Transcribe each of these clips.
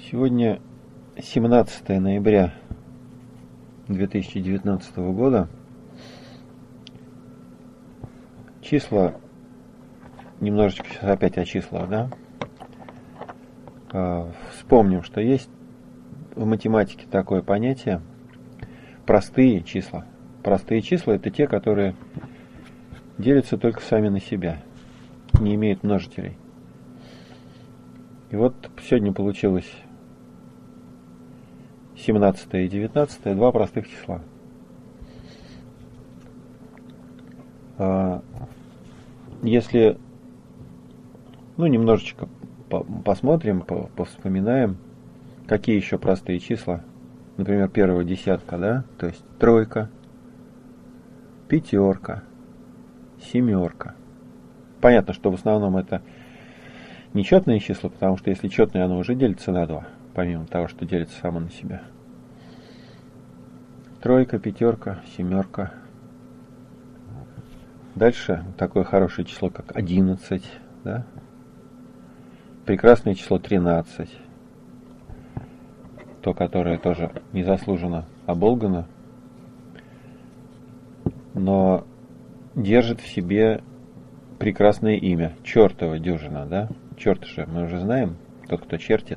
Сегодня 17 ноября 2019 года. Числа, немножечко сейчас опять о числах, да? Вспомним, что есть в математике такое понятие простые числа. Простые числа — это те, которые делятся только сами на себя, не имеют множителей. И вот сегодня получилось 17 и 19, два простых числа. Если немножечко посмотрим, повспоминаем, какие еще простые числа. Например, первого десятка, да, то есть тройка, пятерка, семерка. Понятно, что в основном это нечетные числа, потому что если четное, оно уже делится на 2, помимо того, что делится само на себя. Тройка, пятерка, семерка. Дальше такое хорошее число, как 11, да? Прекрасное число 13, то, которое тоже незаслуженно оболгано, но держит в себе прекрасное имя. Чертова дюжина, да? Черт же, мы уже знаем, тот, кто чертит.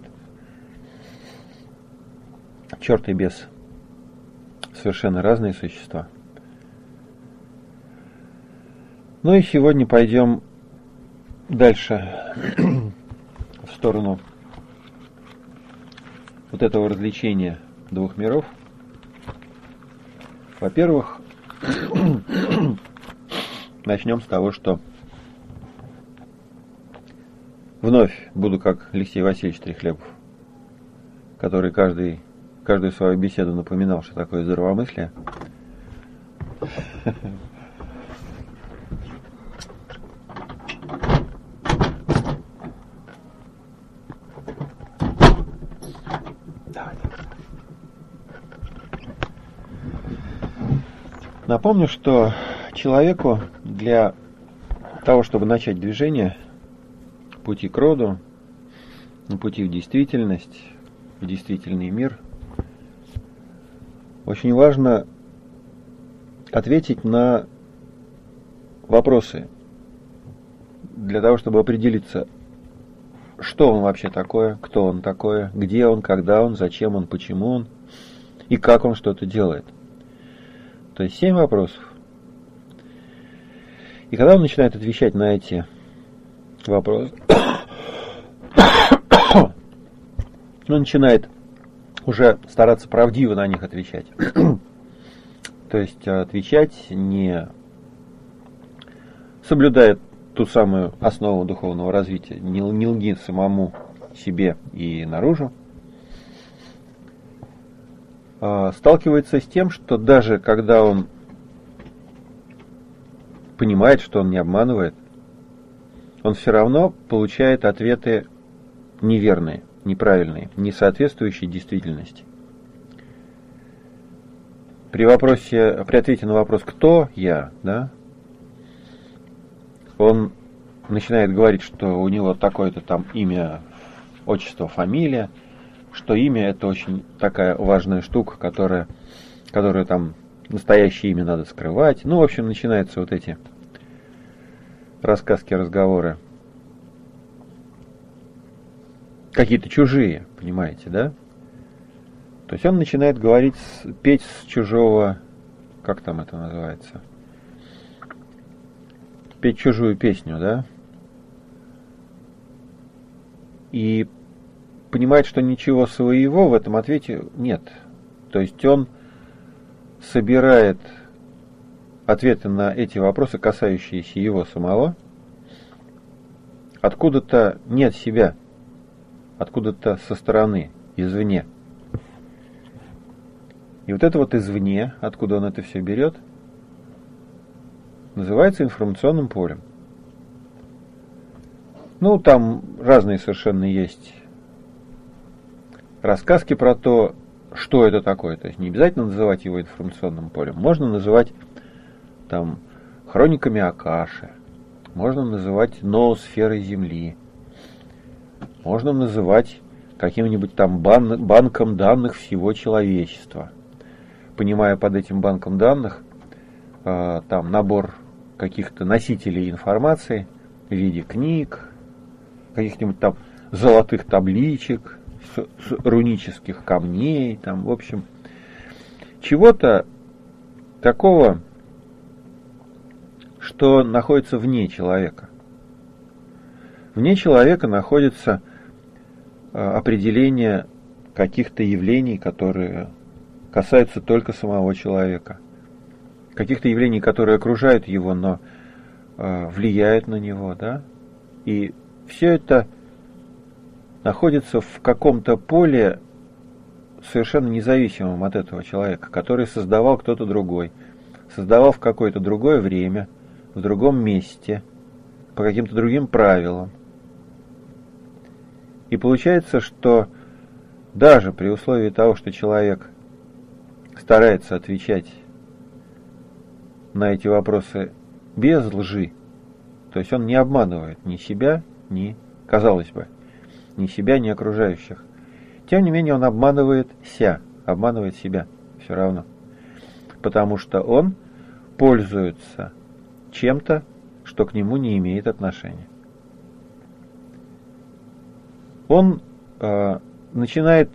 Черт и бес совершенно разные существа. Ну и сегодня пойдем дальше в сторону вот этого развлечения двух миров. Во-первых, начнем с того, что вновь буду как Алексей Васильевич Трехлебов, который каждую свою беседу напоминал, что такое здравомыслие. Напомню, что человеку для того, чтобы начать движение пути к роду, пути в действительность, в действительный мир, очень важно ответить на вопросы для того, чтобы определиться, что он вообще такое, кто он такое, где он, когда он, зачем он, почему он и как он что-то делает. То есть 7 вопросов. И когда он начинает отвечать на эти вопросы, он начинает уже стараться правдиво на них отвечать. То есть отвечать не соблюдая ту самую основу духовного развития, не лги самому себе и наружу, сталкивается с тем, что даже когда он понимает, что он не обманывает, он все равно получает ответы неверные, неправильные, не соответствующие действительности. При ответе на вопрос «кто я?», да, он начинает говорить, что у него такое-то там имя, отчество, фамилия, что имя — это очень такая важная штука, которую там настоящее имя надо скрывать. В общем, начинаются вот эти рассказки, разговоры. Какие-то чужие, понимаете, да? То есть он начинает петь с чужого, как там это называется? Петь чужую песню, да? И понимает, что ничего своего в этом ответе нет. То есть он собирает ответы на эти вопросы, касающиеся его самого, откуда-то не от себя, откуда-то со стороны, извне. И вот это вот извне, откуда он это все берет, называется информационным полем. Там разные совершенно есть рассказки про то, что это такое. То есть не обязательно называть его информационным полем. Можно называть там хрониками Акаши, можно называть ноосферой Земли, можно называть каким-нибудь там банком данных всего человечества. Понимая под этим банком данных там набор каких-то носителей информации в виде книг, каких-нибудь там золотых табличек, с рунических камней, там, в общем, чего-то такого, что находится вне человека. Вне человека находится определение каких-то явлений, которые касаются только самого человека. Каких-то явлений, которые окружают его, но влияют на него, да? И все это находится в каком-то поле, совершенно независимом от этого человека, который создавал кто-то другой, создавал в какое-то другое время, в другом месте, по каким-то другим правилам. И получается, что даже при условии того, что человек старается отвечать на эти вопросы без лжи, то есть он не обманывает ни себя, ни, казалось бы, ни себя, ни окружающих. Тем не менее, он обманывает себя все равно. Потому что он пользуется чем-то, что к нему не имеет отношения. Он начинает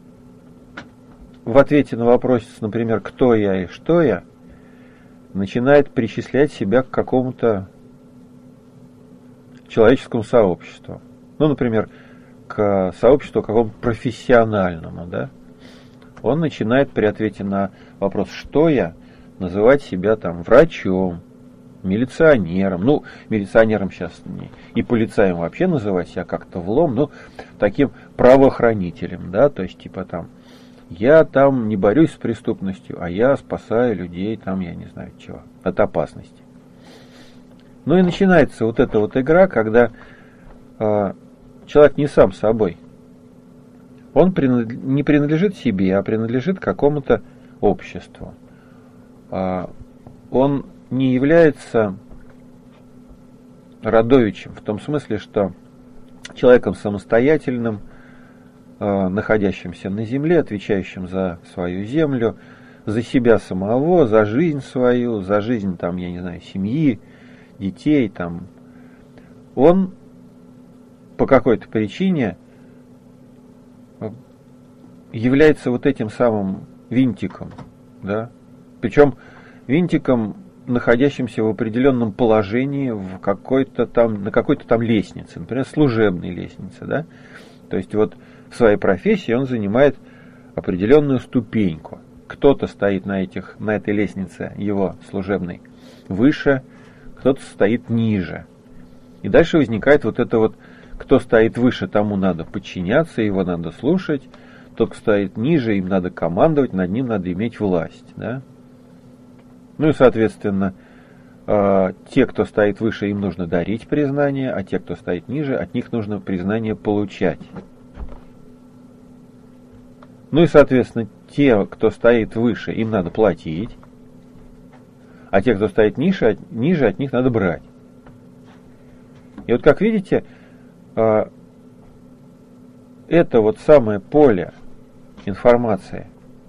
в ответе на вопрос, например, кто я и что я, начинает причислять себя к какому-то человеческому сообществу. Ну, например, к сообществу какому-то профессиональному, да? Он начинает при ответе на вопрос «что я?» называть себя там врачом, милиционером. Ну, милиционером сейчас не, и полицаем вообще называть себя как-то влом, ну, таким правоохранителем, да, то есть типа там я там не борюсь с преступностью, а я спасаю людей там, я не знаю чего, от опасности. Ну и начинается вот эта вот игра, когда человек не сам собой. Он не принадлежит себе, а принадлежит какому-то обществу. Он не является родовичем в том смысле, что человеком самостоятельным, находящимся на земле, отвечающим за свою землю, за себя самого, за жизнь свою, за жизнь там, я не знаю, семьи, детей там. Он по какой-то причине является вот этим самым винтиком, да? Причем винтиком, находящимся в определенном положении в какой-то там, на какой-то там лестнице, например, служебной лестнице, да? То есть вот в своей профессии он занимает определенную ступеньку. Кто-то стоит на этой лестнице его служебной выше, кто-то стоит ниже. И дальше возникает вот это вот, кто стоит выше, тому надо подчиняться, его надо слушать, тот, кто стоит ниже, им надо командовать, над ним надо иметь власть, да? Ну и, соответственно, те, кто стоит выше, им нужно дарить признание, а те, кто стоит ниже, от них нужно признание получать. Ну и, соответственно, те, кто стоит выше, им надо платить, а те, кто стоит ниже, от них надо брать. И вот, как видите, это вот самое поле информации,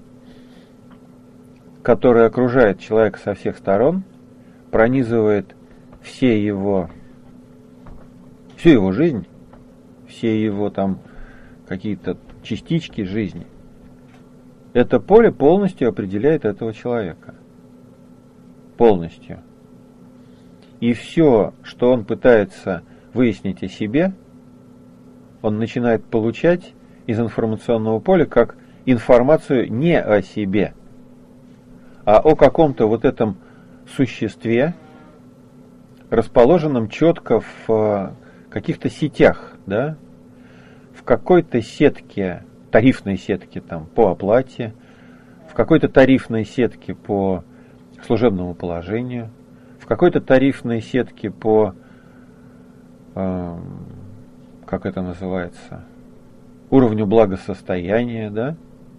которое окружает человека со всех сторон, пронизывает всю его жизнь, все его там какие-то частички жизни. Это поле полностью определяет этого человека. Полностью. И все, что он пытается выяснить о себе, он начинает получать из информационного поля как информацию не о себе, а о каком-то вот этом существе, расположенном четко в каких-то сетях, да, в какой-то сетке, тарифной сетке там, по оплате, в какой-то тарифной сетке по служебному положению, в какой-то тарифной сетке по, как это называется, уровню благосостояния, да.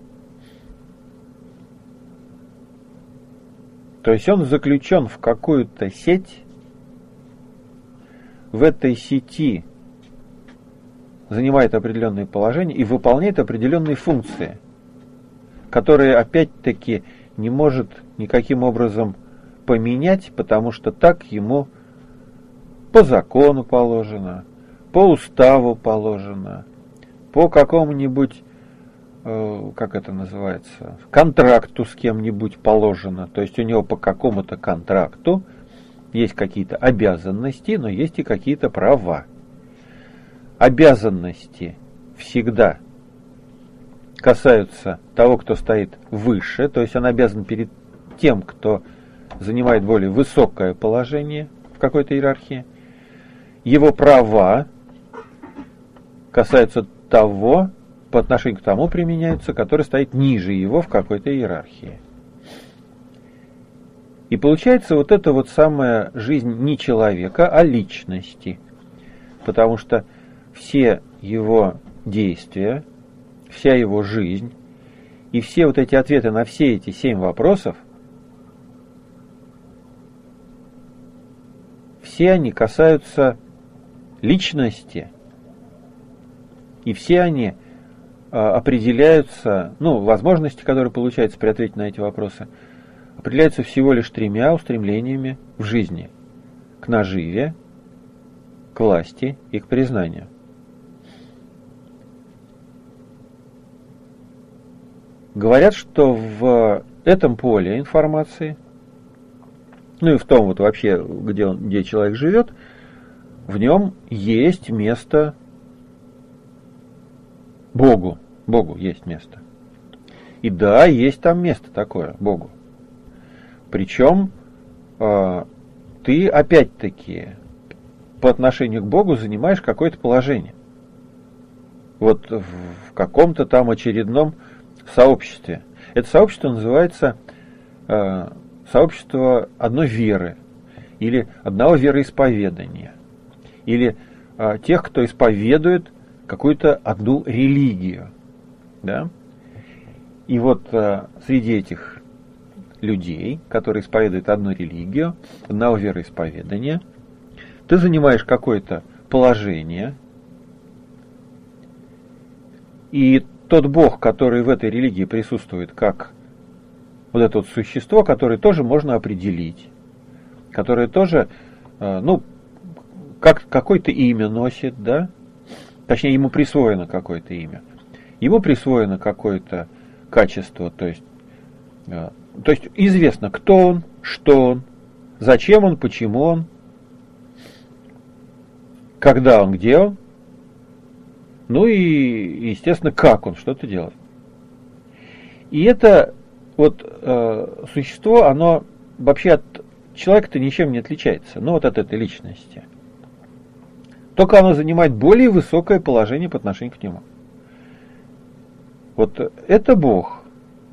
То есть он заключен в какую-то сеть, в этой сети занимает определенные положения и выполняет определенные функции, которые опять-таки не может никаким образом поменять, потому что так ему по закону положено, по уставу положено, по какому-нибудь, как это называется, контракту с кем-нибудь положено. То есть у него по какому-то контракту есть какие-то обязанности, но есть и какие-то права. Обязанности всегда касаются того, кто стоит выше, то есть он обязан перед тем, кто занимает более высокое положение в какой-то иерархии. Его права касаются того, по отношению к тому применяются, который стоит ниже его в какой-то иерархии. И получается вот эта вот самая жизнь не человека, а личности. Потому что все его действия, вся его жизнь и все вот эти ответы на все эти 7 вопросов, все они касаются личности. И все они определяются, возможности, которые получаются при ответе на эти вопросы, определяются всего лишь 3 устремлениями в жизни: к наживе, к власти и к признанию. Говорят, что в этом поле информации, и в том вот вообще, где человек живет, в нем есть место Богу. Богу есть место. И да, есть там место такое, Богу. Причем ты опять-таки по отношению к Богу занимаешь какое-то положение. Вот в каком-то там очередном сообществе. Это сообщество называется сообщество одной веры, или одного вероисповедания, или тех, кто исповедует какую-то одну религию. Да? И вот среди этих людей, которые исповедуют одну религию, одного вероисповедания, ты занимаешь какое-то положение, и тот Бог, который в этой религии присутствует как вот это вот существо, которое тоже можно определить, которое тоже, как какое-то имя носит, да? Точнее, ему присвоено какое-то имя. Ему присвоено какое-то качество, то есть известно, кто он, что он, зачем он, почему он, когда он, где он, и, естественно, как он что-то делает. И это вот существо, оно вообще от человека-то ничем не отличается, от этой личности. Только оно занимает более высокое положение по отношению к нему. Вот это Бог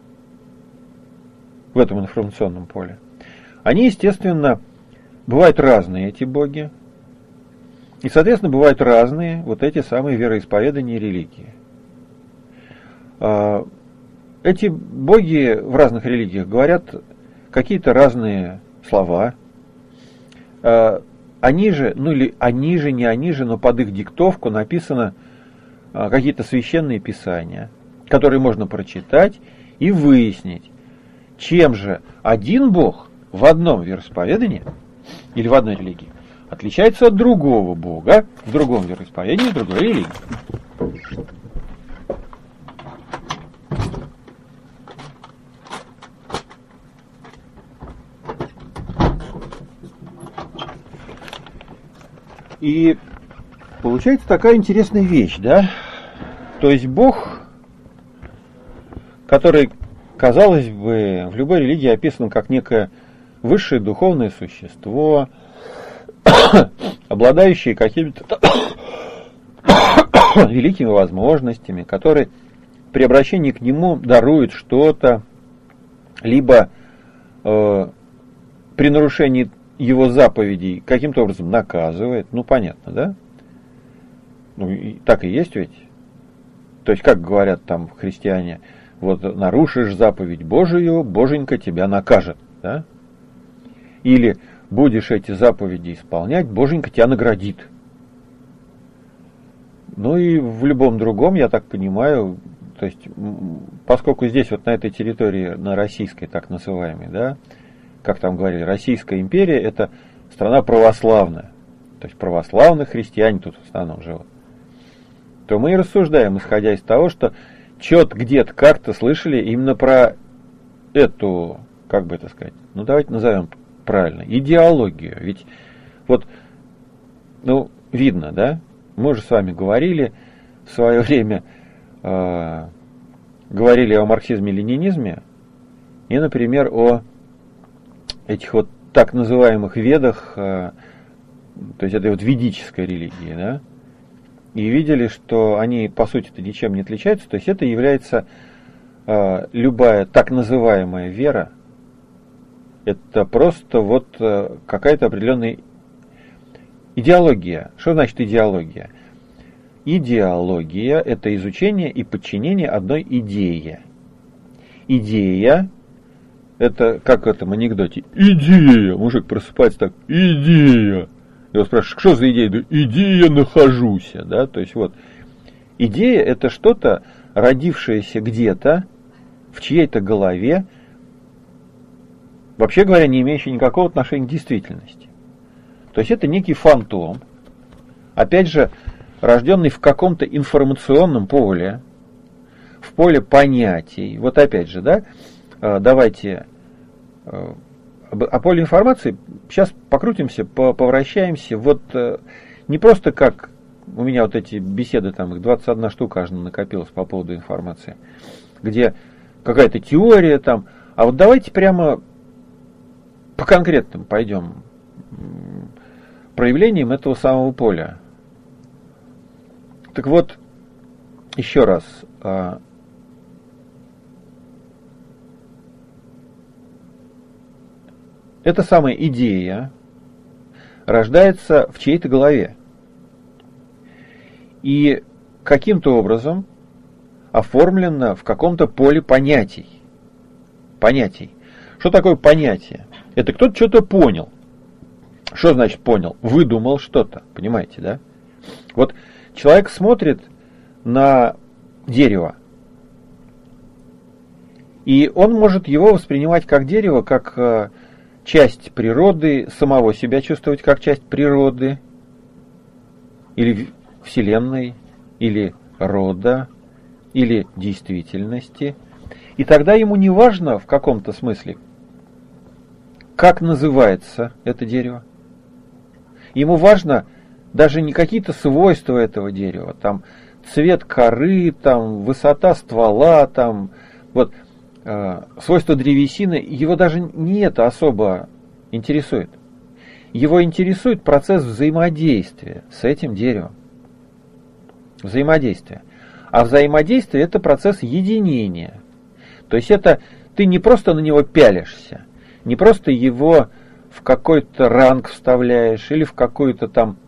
в этом информационном поле. Они, естественно, бывают разные, эти боги. И, соответственно, бывают разные вот эти самые вероисповедания и религии. Эти боги в разных религиях говорят какие-то разные слова. Они же, но под их диктовку написано какие-то священные писания, которые можно прочитать и выяснить, чем же один Бог в одном вероисповедании или в одной религии отличается от другого Бога в другом вероисповедании, в другой религии. И получается такая интересная вещь, да? То есть Бог, который, казалось бы, в любой религии описан как некое высшее духовное существо, обладающее какими-то великими возможностями, который при обращении к нему дарует что-то, либо при нарушении его заповедей каким-то образом наказывает, понятно, да? Так и есть ведь. То есть, как говорят там христиане, вот нарушишь заповедь Божию, Боженька тебя накажет, да? Или будешь эти заповеди исполнять, Боженька тебя наградит. Ну и в любом другом, я так понимаю, то есть, поскольку здесь вот на этой территории, на российской так называемой, да, как там говорили, Российская империя — это страна православная, то есть православные христиане тут в основном живут, то мы и рассуждаем, исходя из того, что что-то где-то как-то слышали именно про эту, как бы это сказать, ну давайте назовем правильно, идеологию. Ведь вот, ну, видно, да, мы же с вами говорили в свое время, говорили о марксизме-ленинизме и, например, о этих вот так называемых ведах, то есть этой вот ведической религии, да, и видели, что они по сути-то ничем не отличаются, то есть это является любая так называемая вера, это просто вот какая-то определенная идеология. Что значит идеология? Идеология — это изучение и подчинение одной идее. Идея — это как в этом анекдоте. Идея! Мужик просыпается так, идея! Его спрашивают, что за идея? Да, идея нахожусь. Да? То есть вот, идея — это что-то, родившееся где-то, в чьей-то голове, вообще говоря, не имеющее никакого отношения к действительности. То есть это некий фантом, опять же, рожденный в каком-то информационном поле, в поле понятий. Вот опять же, да, давайте о поле информации сейчас покрутимся, повращаемся. Вот не просто как у меня вот эти беседы, там их 21 штука аж накопилось по поводу информации, где какая-то теория там, а вот давайте прямо по конкретным пойдем проявлениям этого самого поля. Так вот, еще раз, эта самая идея рождается в чьей-то голове и каким-то образом оформлена в каком-то поле понятий. Что такое понятие? Это кто-то что-то понял. Что значит понял? Выдумал что-то, понимаете, да? Вот человек смотрит на дерево, и он может его воспринимать как дерево, как часть природы, самого себя чувствовать как часть природы, или Вселенной, или рода, или действительности. И тогда ему не важно в каком-то смысле, как называется это дерево. Ему важно даже не какие-то свойства этого дерева, там цвет коры, там высота ствола, там вот свойства древесины, его даже не это особо интересует. Его интересует процесс взаимодействия с этим деревом. Взаимодействие. А взаимодействие — это процесс единения. То есть это ты не просто на него пялишься, не просто его в какой-то ранг вставляешь или в какой-то там,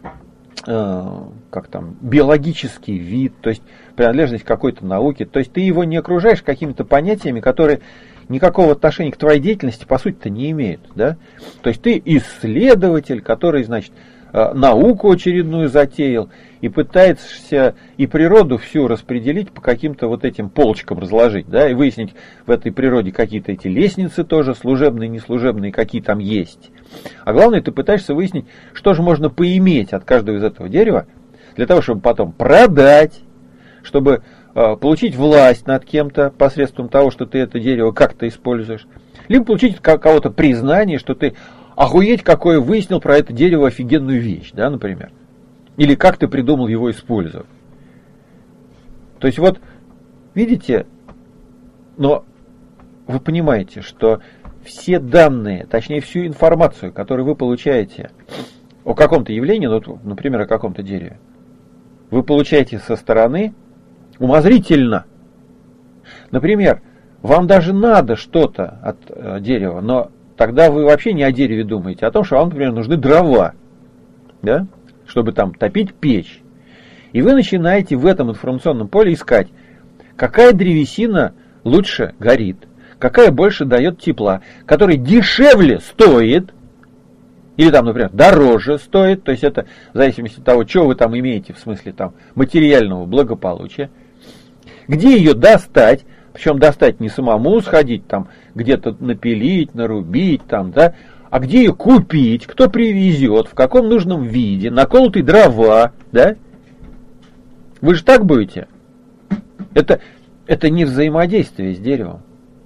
биологический вид, то есть принадлежность к какой-то науке. То есть ты его не окружаешь какими-то понятиями, которые никакого отношения к твоей деятельности по сути-то не имеют. Да? То есть ты исследователь, который, значит, науку очередную затеял и пытаешься и природу всю распределить по каким-то вот этим полочкам разложить, да, и выяснить в этой природе какие-то эти лестницы тоже, служебные, неслужебные, какие там есть. А главное, ты пытаешься выяснить, что же можно поиметь от каждого из этого дерева, для того, чтобы потом продать, чтобы получить власть над кем-то посредством того, что ты это дерево как-то используешь, либо получить кого-то признание, что ты охуеть какое выяснил про это дерево офигенную вещь, да, например. Или как ты придумал его использовать. То есть вот, видите, но вы понимаете, что все данные, точнее всю информацию, которую вы получаете о каком-то явлении, ну, например, о каком-то дереве, вы получаете со стороны умозрительно. Например, вам даже надо что-то от дерева, но тогда вы вообще не о дереве думаете, а о том, что вам, например, нужны дрова, да, чтобы там топить печь. И вы начинаете в этом информационном поле искать, какая древесина лучше горит, какая больше дает тепла, которая дешевле стоит Или там, например, дороже стоит, то есть это в зависимости от того, что вы там имеете в смысле там материального благополучия. Где ее достать, причем достать не самому сходить там где-то напилить, нарубить там, да, а где ее купить, кто привезет, в каком нужном виде, наколотые дрова, да? Вы же так будете? Это не взаимодействие с деревом.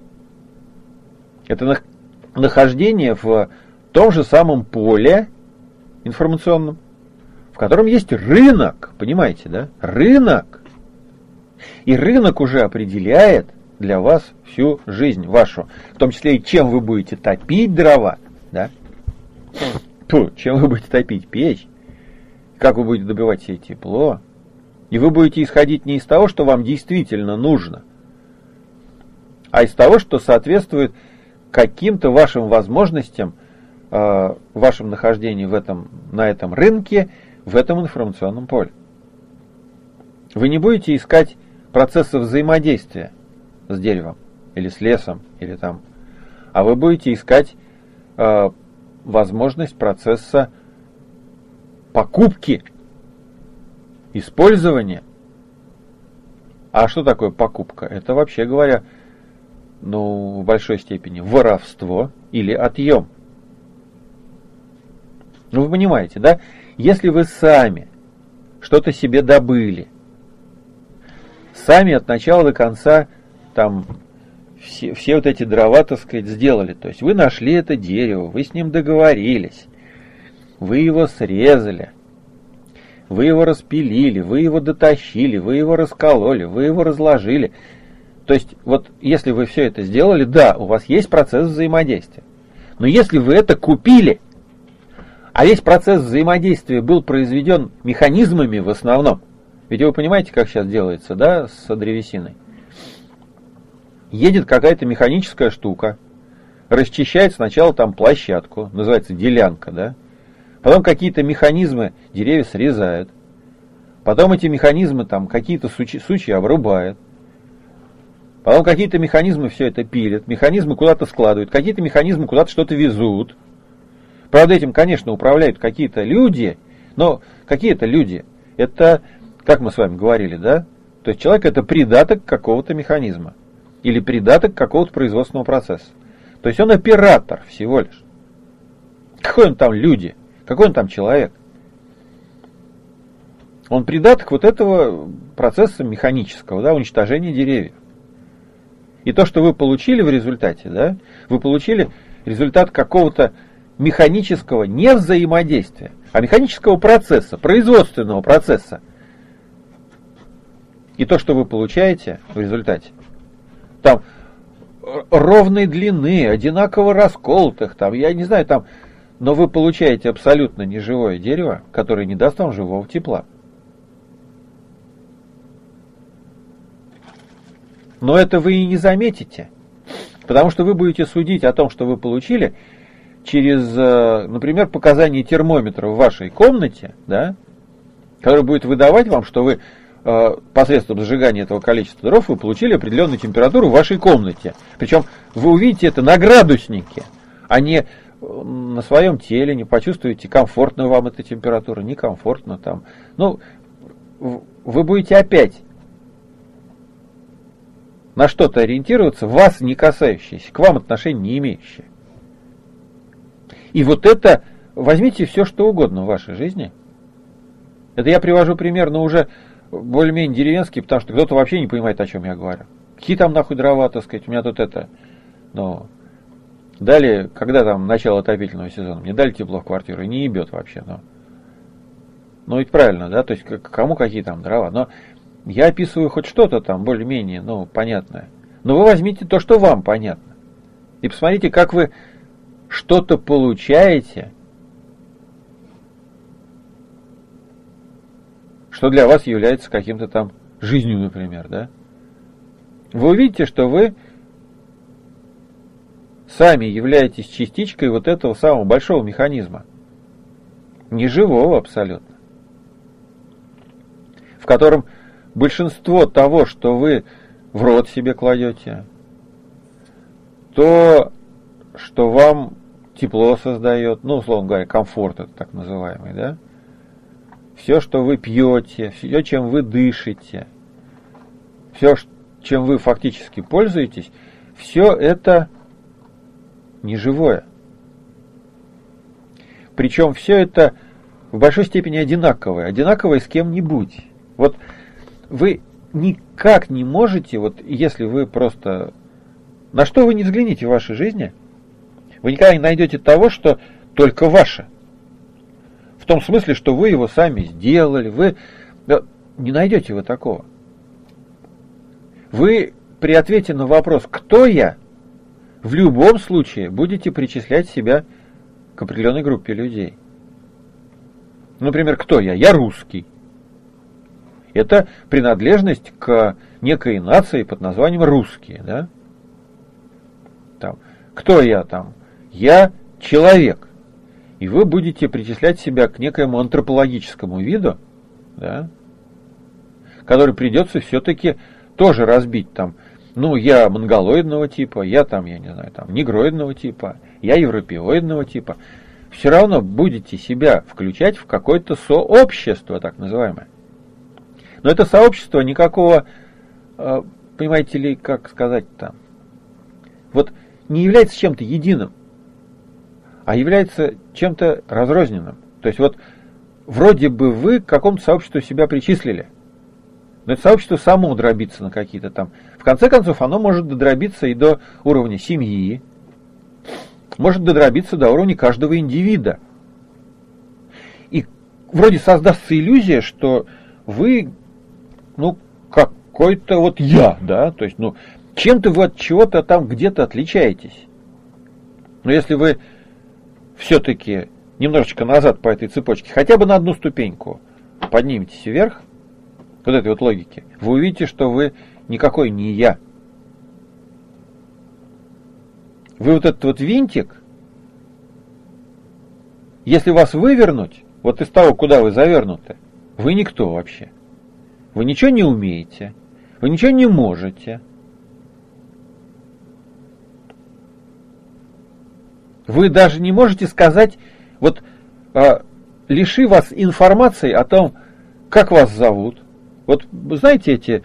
Это нахождение в том же самом поле информационном, в котором есть рынок, понимаете, да? Рынок. И рынок уже определяет для вас всю жизнь вашу, в том числе и чем вы будете топить дрова, да? Чем вы будете топить печь, как вы будете добивать себе тепло. И вы будете исходить не из того, что вам действительно нужно, а из того, что соответствует каким-то вашим возможностям, вашем нахождении на этом рынке, в этом информационном поле. Вы не будете искать процесса взаимодействия с деревом, или с лесом, или там, а вы будете искать возможность процесса покупки, использования. А что такое покупка? Это, вообще говоря, в большой степени воровство или отъем. Вы понимаете, да? Если вы сами что-то себе добыли, сами от начала до конца там все вот эти дрова, так сказать, сделали. То есть вы нашли это дерево, вы с ним договорились, вы его срезали, вы его распилили, вы его дотащили, вы его раскололи, вы его разложили. То есть вот если вы все это сделали, да, у вас есть процесс взаимодействия. Но если вы это купили, а весь процесс взаимодействия был произведен механизмами в основном, ведь вы понимаете, как сейчас делается, да, с древесиной? Едет какая-то механическая штука, расчищает сначала там площадку, называется делянка, да? Потом какие-то механизмы деревья срезают, потом эти механизмы там какие-то сучья обрубают, потом какие-то механизмы все это пилят, механизмы куда-то складывают, какие-то механизмы куда-то что-то везут. Правда, этим, конечно, управляют какие-то люди, но какие-то люди, это, как мы с вами говорили, да? То есть человек это придаток какого-то механизма или придаток какого-то производственного процесса. То есть он оператор всего лишь. Какой он там люди? Какой он там человек? Он придаток вот этого процесса механического, да, уничтожения деревьев. И то, что вы получили в результате, да, вы получили результат какого-то механического не взаимодействия, а механического процесса, производственного процесса. И то, что вы получаете в результате, там ровной длины, одинаково расколотых, там, я не знаю, там, но вы получаете абсолютно неживое дерево, которое не даст вам живого тепла. Но это вы и не заметите, потому что вы будете судить о том, что вы получили, через, например, показания термометра в вашей комнате, да, который будет выдавать вам, что вы посредством сжигания этого количества дров вы получили определенную температуру в вашей комнате. Причем вы увидите это на градуснике, а не на своем теле, не почувствуете, комфортно вам эта температура, некомфортно там. Ну, вы будете опять на что-то ориентироваться, вас не касающееся, к вам отношения не имеющее. И вот это, возьмите все, что угодно в вашей жизни. Это я привожу пример, но уже более-менее деревенский, потому что кто-то вообще не понимает, о чем я говорю. Какие там нахуй дрова, так сказать, у меня тут это. Но дали, когда там начало отопительного сезона, мне дали тепло в квартиру, и не ебет вообще. Ну ведь правильно, да, то есть кому какие там дрова. Но я описываю хоть что-то там более-менее, понятное. Но вы возьмите то, что вам понятно. И посмотрите, как вы что-то получаете, что для вас является каким-то там жизнью, например, да? Вы увидите, что вы сами являетесь частичкой вот этого самого большого механизма, неживого абсолютно, в котором большинство того, что вы в рот себе кладете, то, что вам тепло создает, ну, условно говоря, комфорт это так называемый, да? Все, что вы пьете, все, чем вы дышите, все, чем вы фактически пользуетесь, все это неживое. Причем все это в большой степени одинаковое с кем-нибудь. Вот вы никак не можете, вот если вы просто... На что вы не взгляните в вашей жизни, вы никогда не найдете того, что только ваше. В том смысле, что вы его сами сделали, вы не найдете вы такого. Вы при ответе на вопрос «Кто я?» в любом случае будете причислять себя к определенной группе людей. Например, кто я? Я русский. Это принадлежность к некой нации под названием русские. Да? Там, кто я там? Я человек. И вы будете причислять себя к некоему антропологическому виду, да, который придется все-таки тоже разбить там. Ну, я монголоидного типа, я там, я не знаю, там, негроидного типа, я европеоидного типа. Все равно будете себя включать в какое-то сообщество, так называемое. Но это сообщество никакого, понимаете ли, как сказать там, вот не является чем-то единым, а является чем-то разрозненным. То есть вот вроде бы вы к какому-то сообществу себя причислили, но это сообщество само дробится на какие-то там. В конце концов, оно может додробиться и до уровня семьи, может додробиться до уровня каждого индивида. И вроде создастся иллюзия, что вы, ну, какой-то вот я, да, то есть, ну, чем-то вы от чего-то там где-то отличаетесь. Но если вы все-таки немножечко назад по этой цепочке, хотя бы на одну ступеньку подниметесь вверх, вот этой вот логики, вы увидите, что вы никакой не я. Вы вот этот вот винтик, если вас вывернуть, вот из того, куда вы завернуты, вы никто вообще. Вы ничего не умеете, вы ничего не можете. Вы даже не можете сказать, вот лиши вас информации о том, как вас зовут. Вот знаете, эти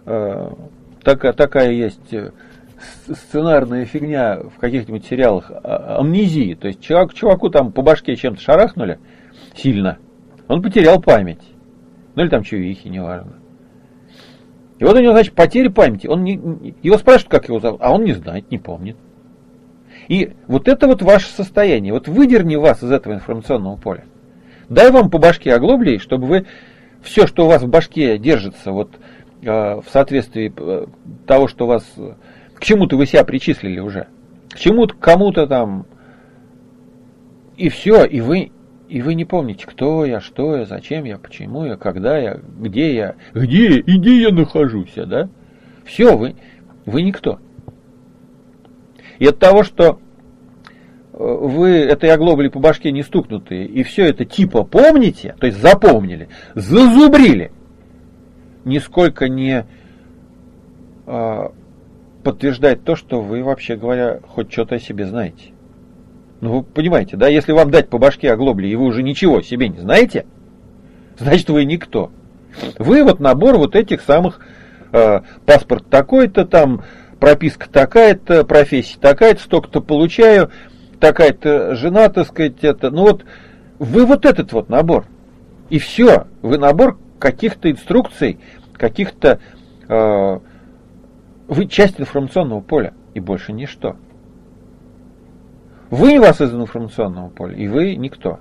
такая есть сценарная фигня в каких-нибудь сериалах амнезии. То есть чуваку там по башке чем-то шарахнули сильно, он потерял память. Ну или там чувихи, неважно. И вот у него, значит, потеря памяти. Его спрашивают, как его зовут, а он не знает, не помнит. И вот это вот ваше состояние. Вот выдерни вас из этого информационного поля. Дай вам по башке оглоблей, чтобы вы все, что у вас в башке держится, вот в соответствии того, что у вас... К чему-то вы себя причислили уже. К чему-то, кому-то там. И все, и вы не помните, кто я, что я, зачем я, почему я, когда я, где я, где я нахожусь, да? Все, вы никто. И от того, что вы этой оглоблей по башке не стукнутые, и все это типа помните, то есть запомнили, зазубрили, нисколько не подтверждает то, что вы, вообще говоря, хоть что-то о себе знаете. Ну, вы понимаете, да, если вам дать по башке оглобли, и вы уже ничего о себе не знаете, значит, вы никто. Вы вот набор вот этих самых паспорт такой-то, там прописка такая-то, профессия такая-то, столько-то получаю, такая-то жена, так сказать, это. Ну вот, вы вот этот вот набор. И все. Вы набор каких-то инструкций, каких-то... вы часть информационного поля, и больше ничто. Вы вас из информационного поля, и вы никто.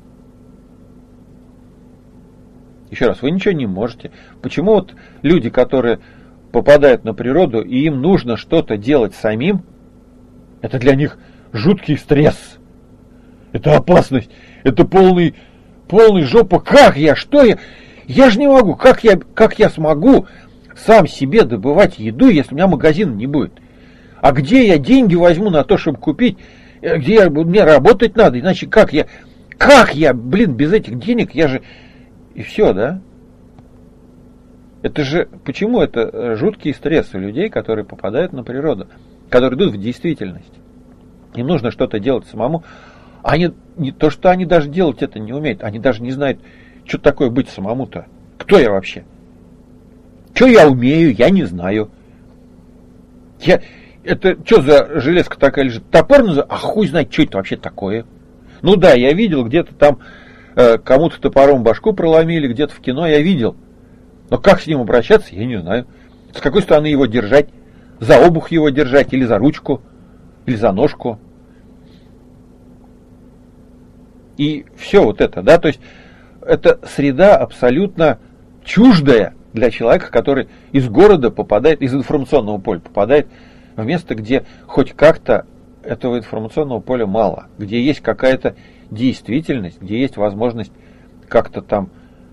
Еще раз, вы ничего не можете. Почему вот люди, которые попадают на природу, и им нужно что-то делать самим, это для них жуткий стресс. Это опасность. Это полный жопа. Как я? Что я? Я же не могу. Как я смогу сам себе добывать еду, если у меня магазина не будет? А где я деньги возьму на то, чтобы купить? Мне работать надо, иначе как я, без этих денег, я же... И все, да? Это же, почему это жуткий стресс у людей, которые попадают на природу, которые идут в действительность. им нужно что-то делать самому. Они не то, что они даже делать это не умеют, они даже не знают, что такое быть самому-то. Кто я вообще? Что я умею, я не знаю. Это что за железка такая лежит? Топор называется? А хуй знает, что это вообще такое. Ну да, я видел, где-то там кому-то топором башку проломили, где-то в кино я видел. Но как с ним обращаться, я не знаю. С какой стороны его держать? За обух его держать, или за ручку, или за ножку. И все вот это, да, то есть это среда абсолютно чуждая для человека, который из города попадает, из информационного поля попадает в место, где хоть как-то этого информационного поля мало, где есть какая-то действительность, где есть возможность как-то там,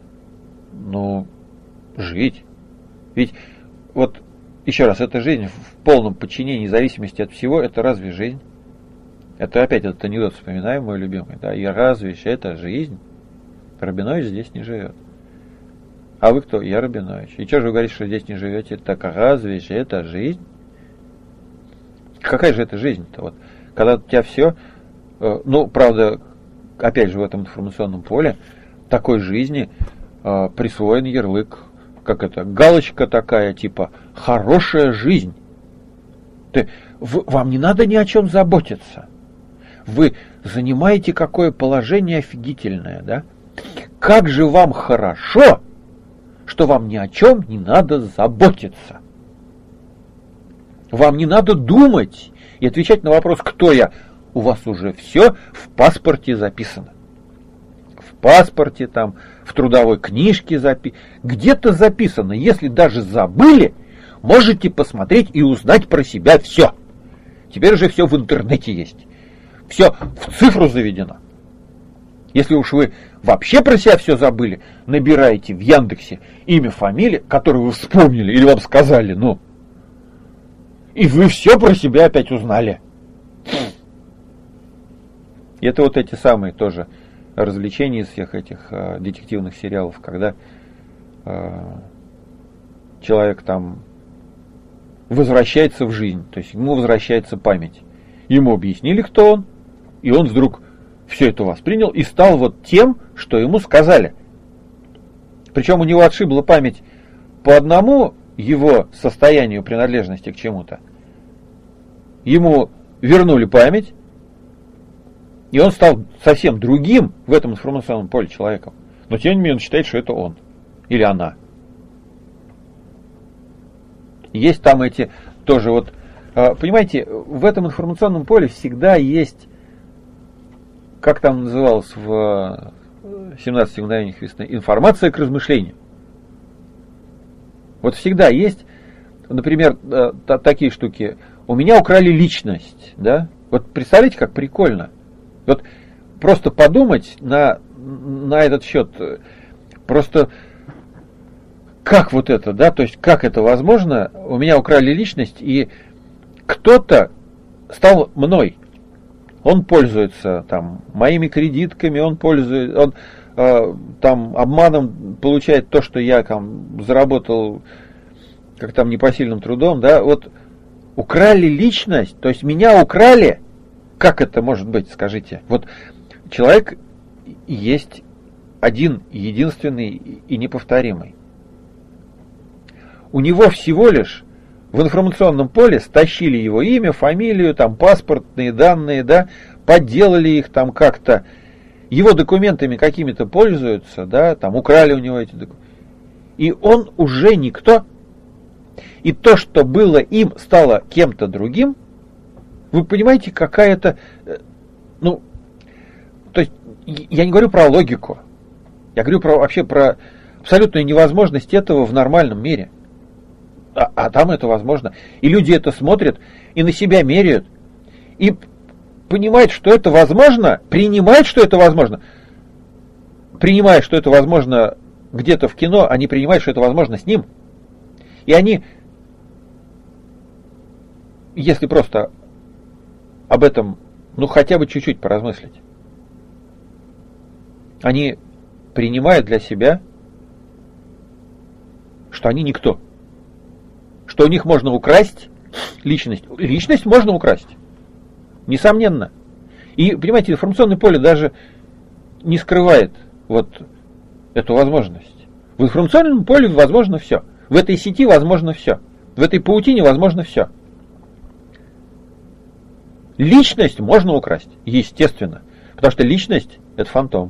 жить. Ведь вот еще раз, эта жизнь в полном подчинении, зависимости от всего, это разве жизнь? Это опять этот анекдот вспоминаем, мой любимый, да, и разве же это жизнь? Рабинович здесь не живет. А вы кто? Я Рабинович. И что же вы говорите, что здесь не живете? Так разве же это жизнь? Какая же это жизнь-то? Вот, когда у тебя все, правда, опять же в этом информационном поле, такой жизни присвоен ярлык, как это, галочка такая, типа, хорошая жизнь. Вам не надо ни о чем заботиться. Вы занимаете какое положение офигительное, да? Как же вам хорошо, что вам ни о чем не надо заботиться. Вам не надо думать и отвечать на вопрос, кто я. У вас уже все в паспорте записано. В паспорте, там, в трудовой книжке записано. Где-то записано. Если даже забыли, можете посмотреть и узнать про себя все. Теперь уже все в интернете есть. Все в цифру заведено. Если уж вы вообще про себя все забыли, набираете в Яндексе имя, фамилия, которую вы вспомнили или вам сказали, и вы все про себя опять узнали. И это вот эти самые тоже развлечения из всех этих детективных сериалов, когда человек там возвращается в жизнь, то есть ему возвращается память. Ему объяснили, кто он, и он вдруг все это воспринял и стал вот тем, что ему сказали. Причем у него отшибла память по одному его состоянию принадлежности к чему-то. Ему вернули память, и он стал совсем другим в этом информационном поле человеком. Но тем не менее он считает, что это он или она. Есть там эти тоже вот, понимаете, в этом информационном поле всегда есть, как там называлось в 17 мгновениях весны, информация к размышлению. Вот всегда есть, например, такие штуки. У меня украли личность, да? Вот представляете, как прикольно. Вот просто подумать на этот счет, просто как вот это, да, то есть как это возможно, у меня украли личность, и кто-то стал мной. Он пользуется там моими кредитками, он там обманом получает то, что я там заработал как там непосильным трудом, да, вот украли личность, то есть меня украли. Как это может быть, скажите? Вот человек есть один, единственный и неповторимый. У него всего лишь в информационном поле стащили его имя, фамилию, там паспортные данные, да, подделали их там как-то, его документами какими-то пользуются, да, там украли у него эти документы. И он уже никто. И то, что было им, стало кем-то другим. Вы понимаете, какая-то, то есть я не говорю про логику, я говорю вообще про абсолютную невозможность этого в нормальном мире. А там это возможно. И люди это смотрят и на себя меряют. И понимают, что это возможно, принимают, что это возможно. Принимая, что это возможно где-то в кино, они принимают, что это возможно с ним. И они, если просто об этом, хотя бы чуть-чуть поразмыслить, они принимают для себя, что они никто. Что у них можно украсть личность. Личность можно украсть. Несомненно. И, понимаете, информационное поле даже не скрывает вот эту возможность. В информационном поле возможно все. В этой сети возможно все. В этой паутине возможно все. Личность можно украсть, естественно. Потому что личность – это фантом.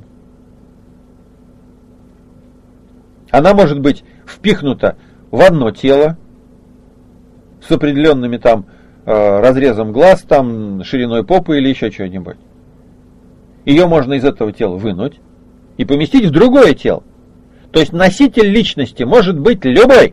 Она может быть впихнута в одно тело с определенными там разрезом глаз, там, шириной попы или еще что-нибудь. Ее можно из этого тела вынуть и поместить в другое тело. То есть носитель личности может быть любой.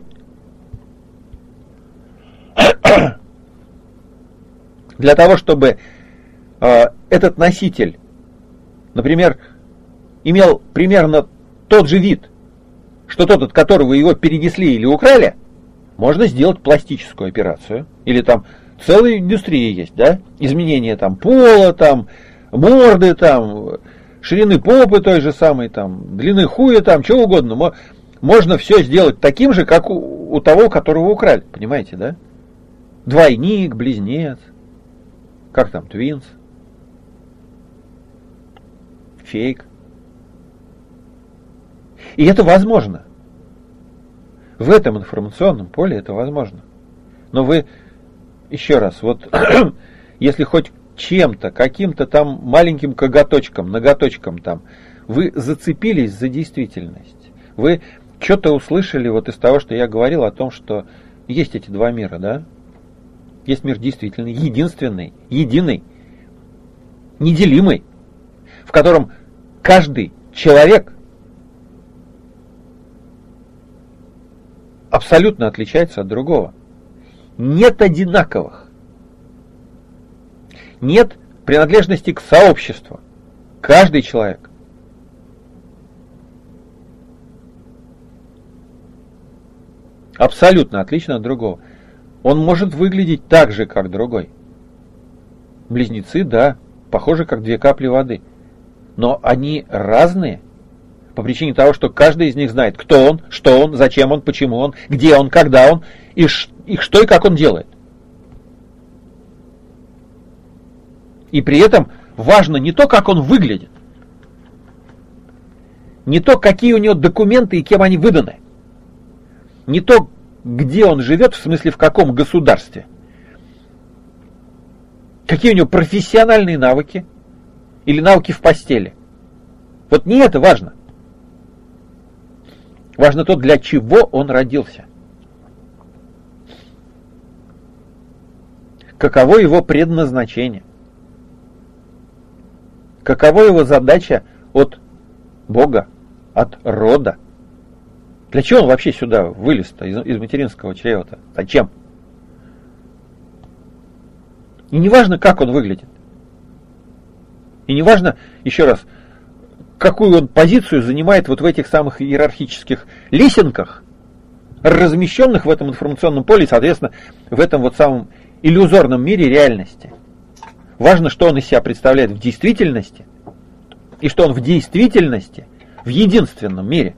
Для того, чтобы этот носитель, например, имел примерно тот же вид, что тот, от которого его перенесли или украли, можно сделать пластическую операцию. Или там целая индустрия есть, да? Изменение там пола, там, морды, там, ширины попы той же самой, там, длины хуя, там, чего угодно. Можно все сделать таким же, как у того, которого украли. Понимаете, да? Двойник, близнец. Как там, твинс? Фейк. И это возможно. В этом информационном поле это возможно. Но вы, еще раз, вот если хоть чем-то, каким-то там маленьким коготочком, ноготочком там, вы зацепились за действительность, вы что-то услышали вот из того, что я говорил о том, что есть эти два мира, да? Есть мир действительный, единственный, единый, неделимый, в котором каждый человек абсолютно отличается от другого. Нет одинаковых. Нет принадлежности к сообществу. Каждый человек абсолютно отличен от другого. Он может выглядеть так же, как другой. Близнецы, да, похожи, как две капли воды. Но они разные по причине того, что каждый из них знает, кто он, что он, зачем он, почему он, где он, когда он, и что и как он делает. И при этом важно не то, как он выглядит, не то, какие у него документы и кем они выданы, не то, где он живет, в смысле в каком государстве, какие у него профессиональные навыки или навыки в постели. Вот не это важно. Важно то, для чего он родился. Каково его предназначение. Каково его задача от Бога, от рода. Для чего он вообще сюда вылез-то из материнского чрева-то? Зачем? И не важно, как он выглядит. И не важно, еще раз, какую он позицию занимает вот в этих самых иерархических лесенках, размещенных в этом информационном поле, и, соответственно, в этом вот самом иллюзорном мире реальности. Важно, что он из себя представляет в действительности, и что он в действительности, в единственном мире,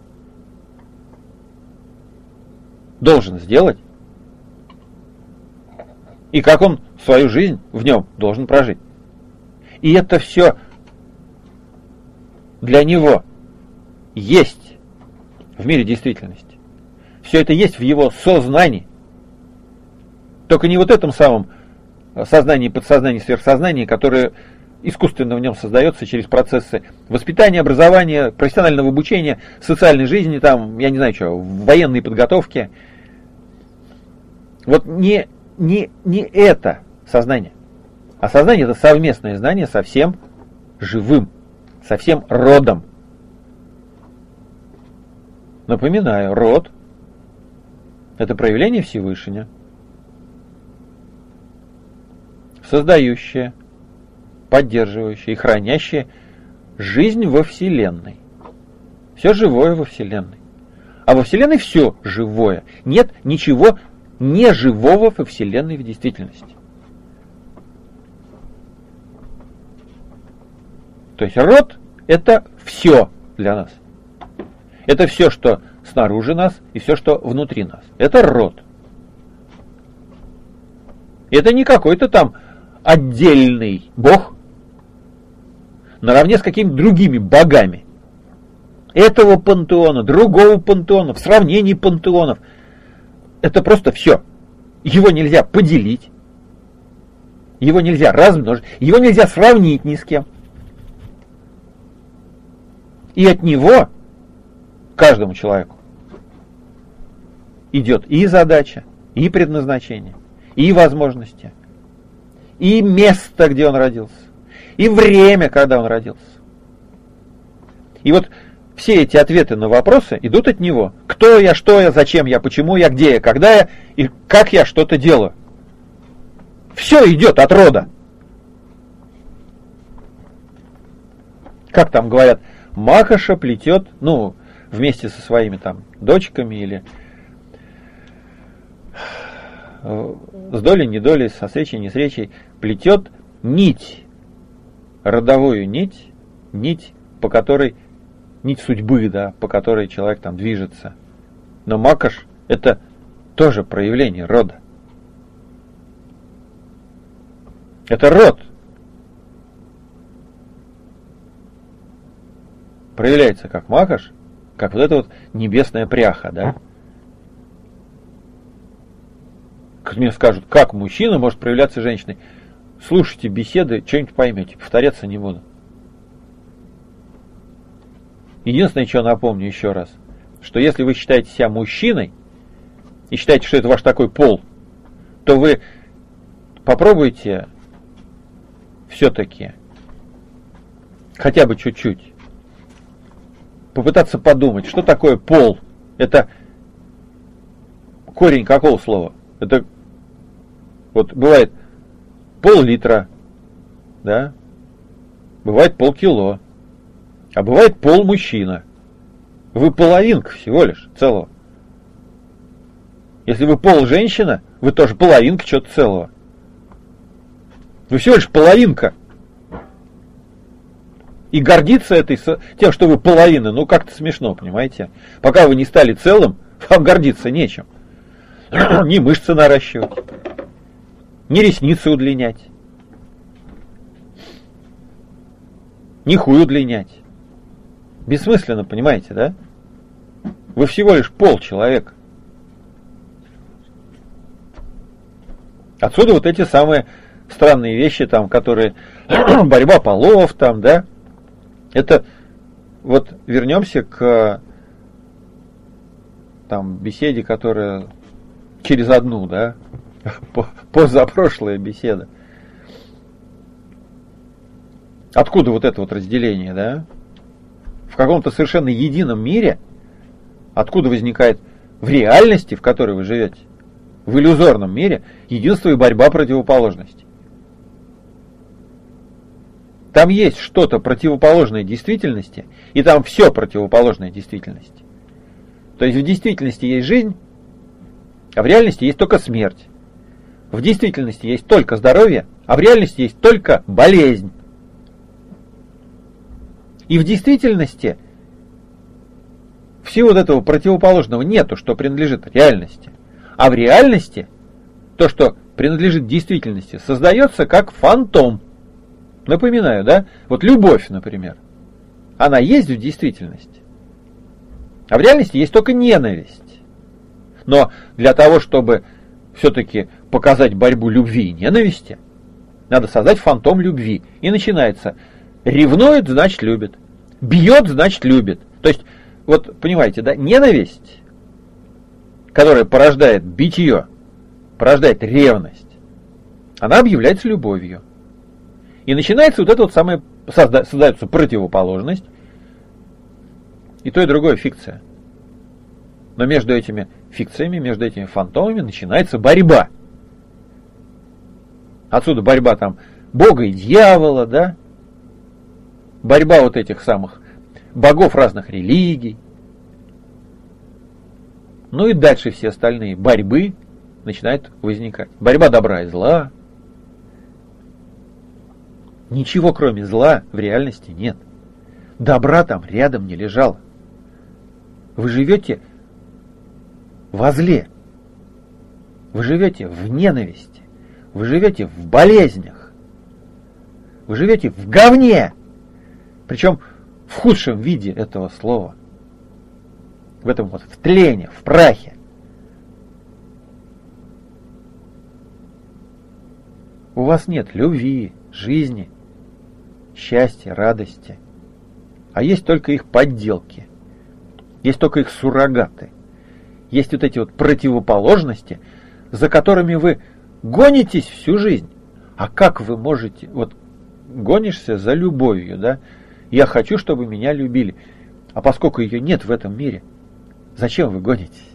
должен сделать, и как он свою жизнь в нем должен прожить. И это все для него есть в мире действительности. Все это есть в его сознании. Только не вот этом самом сознании, подсознании, сверхсознании, которое искусственно в нем создается через процессы воспитания, образования, профессионального обучения, социальной жизни, там, я не знаю что, военной подготовки. Вот не это сознание. А сознание — это совместное знание со всем живым, со всем родом. Напоминаю, род — это проявление Всевышнего, создающее, поддерживающее и хранящее жизнь во Вселенной. Все живое во Вселенной. А во Вселенной все живое. Нет ничего неживого во Вселенной в действительности. То есть род — это все для нас. Это все, что снаружи нас, и все, что внутри нас. Это род. Это не какой-то там отдельный бог, наравне с какими-то другими богами. Этого пантеона, другого пантеона, в сравнении пантеонов. Это просто все. Его нельзя поделить, его нельзя размножить, его нельзя сравнить ни с кем. И от него каждому человеку идет и задача, и предназначение, и возможности, и место, где он родился, и время, когда он родился. И вот все эти ответы на вопросы идут от него. Кто я, что я, зачем я, почему я, где я, когда я и как я что-то делаю. Все идет от рода. Как там говорят, Макоша плетет, вместе со своими там дочками или с долей, недолей, со встречей, не встречей, плетет нить, родовую нить, по которой нить судьбы, да, по которой человек там движется. Но Макош — это тоже проявление рода. Это род. Проявляется как Макош, как вот эта вот небесная пряха, да. Мне скажут, как мужчина может проявляться женщиной. Слушайте беседы, что-нибудь поймете, повторяться не буду. Единственное, что напомню еще раз, что если вы считаете себя мужчиной и считаете, что это ваш такой пол, то вы попробуйте все-таки хотя бы чуть-чуть попытаться подумать, что такое пол. Это корень какого слова? Это вот бывает пол-литра, да? Бывает полкило. А бывает пол-мужчина. Вы половинка всего лишь целого. Если вы пол-женщина, вы тоже половинка чего-то целого. Вы всего лишь половинка. И гордиться тем, что вы половина, как-то смешно, понимаете? Пока вы не стали целым, вам гордиться нечем. Ни мышцы наращивать, ни ресницы удлинять, ни хуй удлинять. Бессмысленно, понимаете, да? Вы всего лишь пол человека. Отсюда вот эти самые странные вещи, там, которые борьба полов, там, да? Это вот вернемся к там беседе, которая через одну, да? Позапрошлая беседа. Откуда вот это вот разделение, да? В каком-то совершенно едином мире, откуда возникает в реальности, в которой вы живете, в иллюзорном мире, единство и борьба противоположностей. Там есть что-то противоположное действительности, и там все противоположное действительности. То есть в действительности есть жизнь, а в реальности есть только смерть. В действительности есть только здоровье, а в реальности есть только болезнь. И в действительности всего вот этого противоположного нету, что принадлежит реальности. А в реальности то, что принадлежит действительности, создается как фантом. Напоминаю, да? Вот любовь, например, она есть в действительности. А в реальности есть только ненависть. Но для того, чтобы все-таки показать борьбу любви и ненависти, надо создать фантом любви. И начинается: ревнует, значит любит. Бьет, значит любит. То есть, вот понимаете, да, ненависть, которая порождает битье, порождает ревность, она объявляется любовью. И начинается вот это вот самое, создается противоположность, и то, и другое фикция. Но между этими фикциями, между этими фантомами начинается борьба. Отсюда борьба там Бога и дьявола, да? Борьба вот этих самых богов разных религий. Ну и дальше все остальные борьбы начинают возникать. Борьба добра и зла. Ничего кроме зла в реальности нет. Добра там рядом не лежало. Вы живете во зле. Вы живете в ненависти. Вы живете в болезнях. Вы живете в говне. Причем в худшем виде этого слова. В этом вот, в тлене, в прахе. У вас нет любви, жизни, счастья, радости. А есть только их подделки. Есть только их суррогаты. Есть вот эти вот противоположности, за которыми вы гонитесь всю жизнь. А как вы можете... Вот гонишься за любовью, да? Я хочу, чтобы меня любили. А поскольку ее нет в этом мире, зачем вы гонитесь?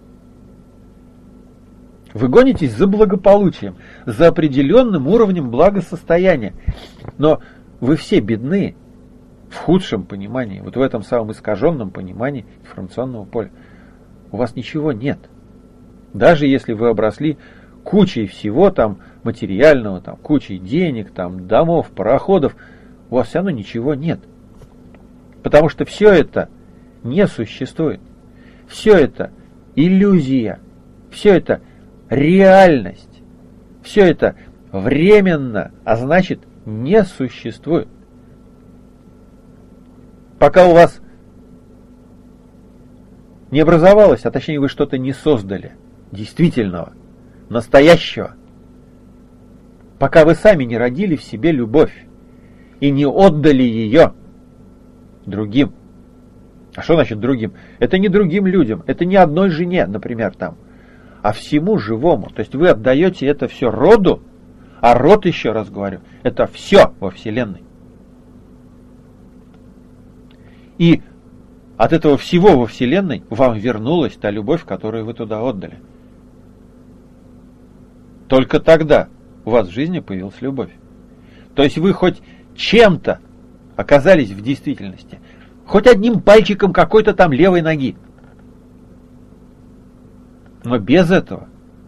Вы гонитесь за благополучием, за определенным уровнем благосостояния. Но вы все бедны в худшем понимании, вот в этом самом искаженном понимании информационного поля. У вас ничего нет. Даже если вы обросли кучей всего там материального, там, кучей денег, там, домов, пароходов, у вас все равно ничего нет. Потому что все это не существует. Все это иллюзия. Все это реальность. Все это временно, а значит не существует. Пока у вас не образовалось, а точнее вы что-то не создали, действительного, настоящего, пока вы сами не родили в себе любовь и не отдали ее другим. А что значит другим? Это не другим людям, это не одной жене, например, там, а всему живому. То есть вы отдаете это все роду, а род, еще раз говорю, это все во Вселенной. И от этого всего во Вселенной вам вернулась та любовь, которую вы туда отдали. Только тогда у вас в жизни появилась любовь. То есть вы хоть чем-то оказались в действительности, хоть одним пальчиком какой-то там левой ноги. Но без этого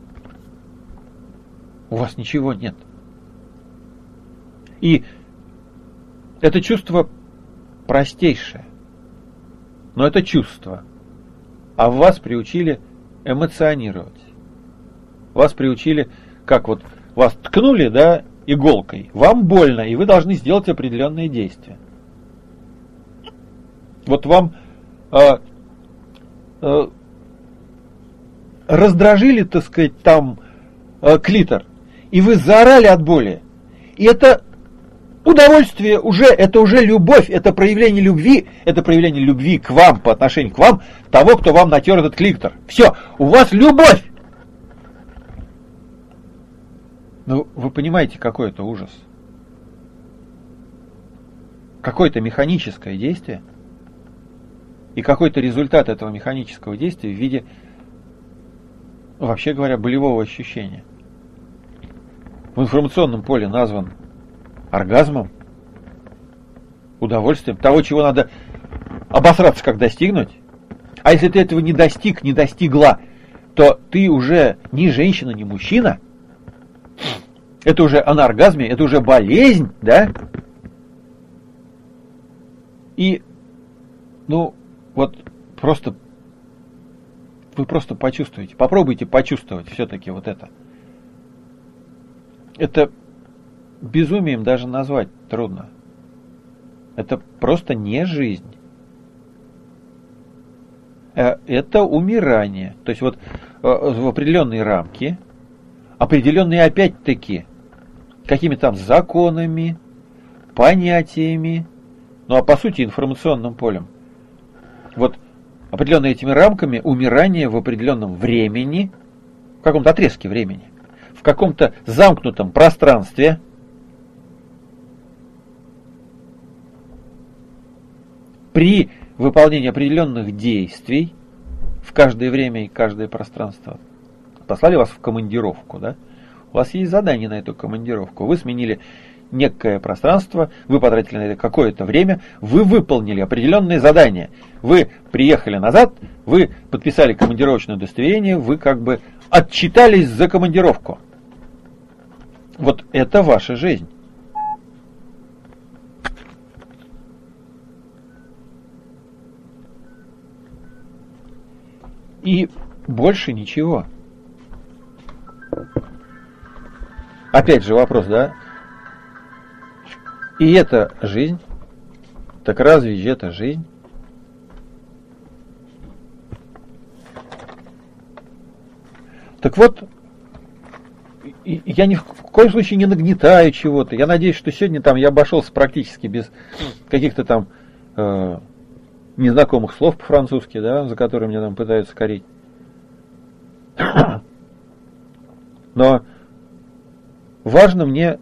у вас ничего нет. И это чувство простейшее. Но это чувство. А вас приучили эмоционировать. Вас приучили, как вот вас ткнули, да, иголкой. Вам больно, и вы должны сделать определенные действия. Вот вам раздражили, так сказать, там клитор, и вы заорали от боли. И это удовольствие уже, это уже любовь, это проявление любви к вам, по отношению к вам, того, кто вам натер этот клитор. Все, у вас любовь! Ну, вы понимаете, какой это ужас? Какое-то механическое действие, и какой-то результат этого механического действия в виде, вообще говоря, болевого ощущения. В информационном поле назван оргазмом, удовольствием, того, чего надо обосраться, как достигнуть. А если ты этого не достиг, не достигла, то ты уже не женщина, не мужчина. Это уже аноргазмия, это уже болезнь, да? И, ну, вот просто, вы просто почувствуете, попробуйте почувствовать все-таки вот это. Это безумием даже назвать трудно. Это просто не жизнь. Это умирание. То есть вот в определенные рамки, определенные опять-таки какими-то там законами, понятиями, ну а по сути информационным полем. Вот определенными этими рамками умирание в определенном времени, в каком-то отрезке времени, в каком-то замкнутом пространстве, при выполнении определенных действий в каждое время и каждое пространство. Послали вас в командировку, да? У вас есть задание на эту командировку. Вы сменили некое пространство, вы потратили на это какое-то время, вы выполнили определенные задания. Вы приехали назад, вы подписали командировочное удостоверение, вы как бы отчитались за командировку. Вот это ваша жизнь. И больше ничего. Опять же вопрос, да? И это жизнь? Так разве же это жизнь? Так вот, я ни в коем случае не нагнетаю чего-то. Я надеюсь, что сегодня там я обошелся практически без каких-то там незнакомых слов по-французски, да, за которые меня там пытаются корить. Но важно мне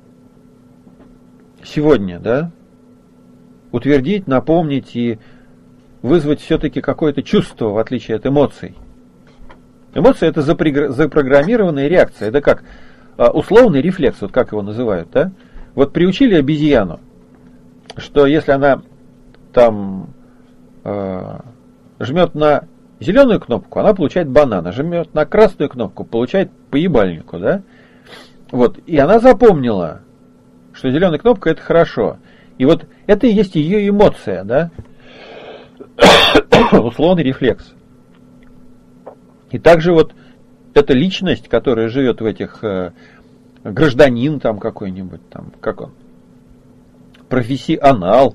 сегодня, да, утвердить, напомнить и вызвать все-таки какое-то чувство, в отличие от эмоций. Эмоция — это запрограммированная реакция. Это как условный рефлекс, вот как его называют, да? Вот приучили обезьяну, что если она там жмет на зеленую кнопку, она получает банан, жмет на красную кнопку, получает по ебальнику, да? Вот, и она запомнила, что зеленая кнопка — это хорошо. И вот это и есть ее эмоция, да? Условный рефлекс. И также вот эта личность, которая живет в этих гражданин там какой-нибудь, там, как он, профессионал,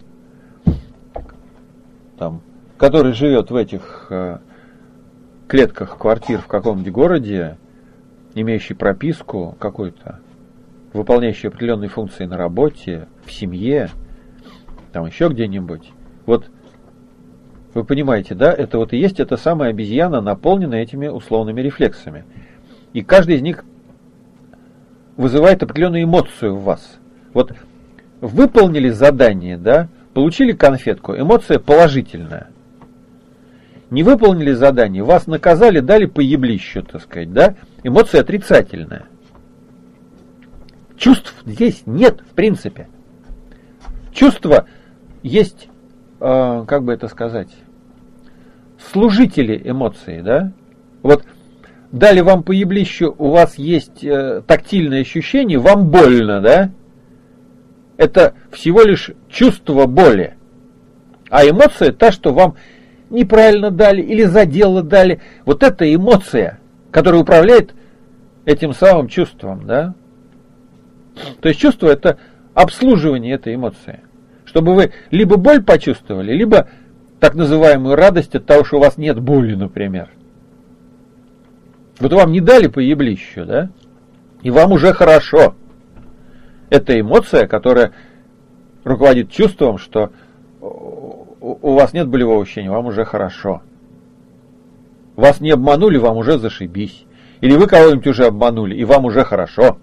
там, который живет в этих клетках квартир в каком-нибудь городе, имеющий прописку какую-то, выполняющий определенные функции на работе, в семье, там еще где-нибудь. Вот вы понимаете, да, это вот и есть эта самая обезьяна, наполненная этими условными рефлексами. И каждый из них вызывает определенную эмоцию в вас. Вот выполнили задание, да, получили конфетку, эмоция положительная. Не выполнили задание, вас наказали, дали по еблищу, так сказать, да, эмоция отрицательная. Чувств здесь нет, в принципе. Чувства есть, как бы это сказать, служители эмоций, да? Вот дали вам по еблищу, у вас есть тактильное ощущение, вам больно, да? Это всего лишь чувство боли. А эмоция та, что вам неправильно дали или задело дали. Вот это эмоция, которая управляет этим самым чувством, да? То есть чувство — это обслуживание этой эмоции. Чтобы вы либо боль почувствовали, либо так называемую радость от того, что у вас нет боли, например. Вот вам не дали по еблищу, да? И вам уже хорошо. Это эмоция, которая руководит чувством, что у вас нет болевого ощущения, вам уже хорошо. Вас не обманули, вам уже зашибись. Или вы кого-нибудь уже обманули, и вам уже хорошо.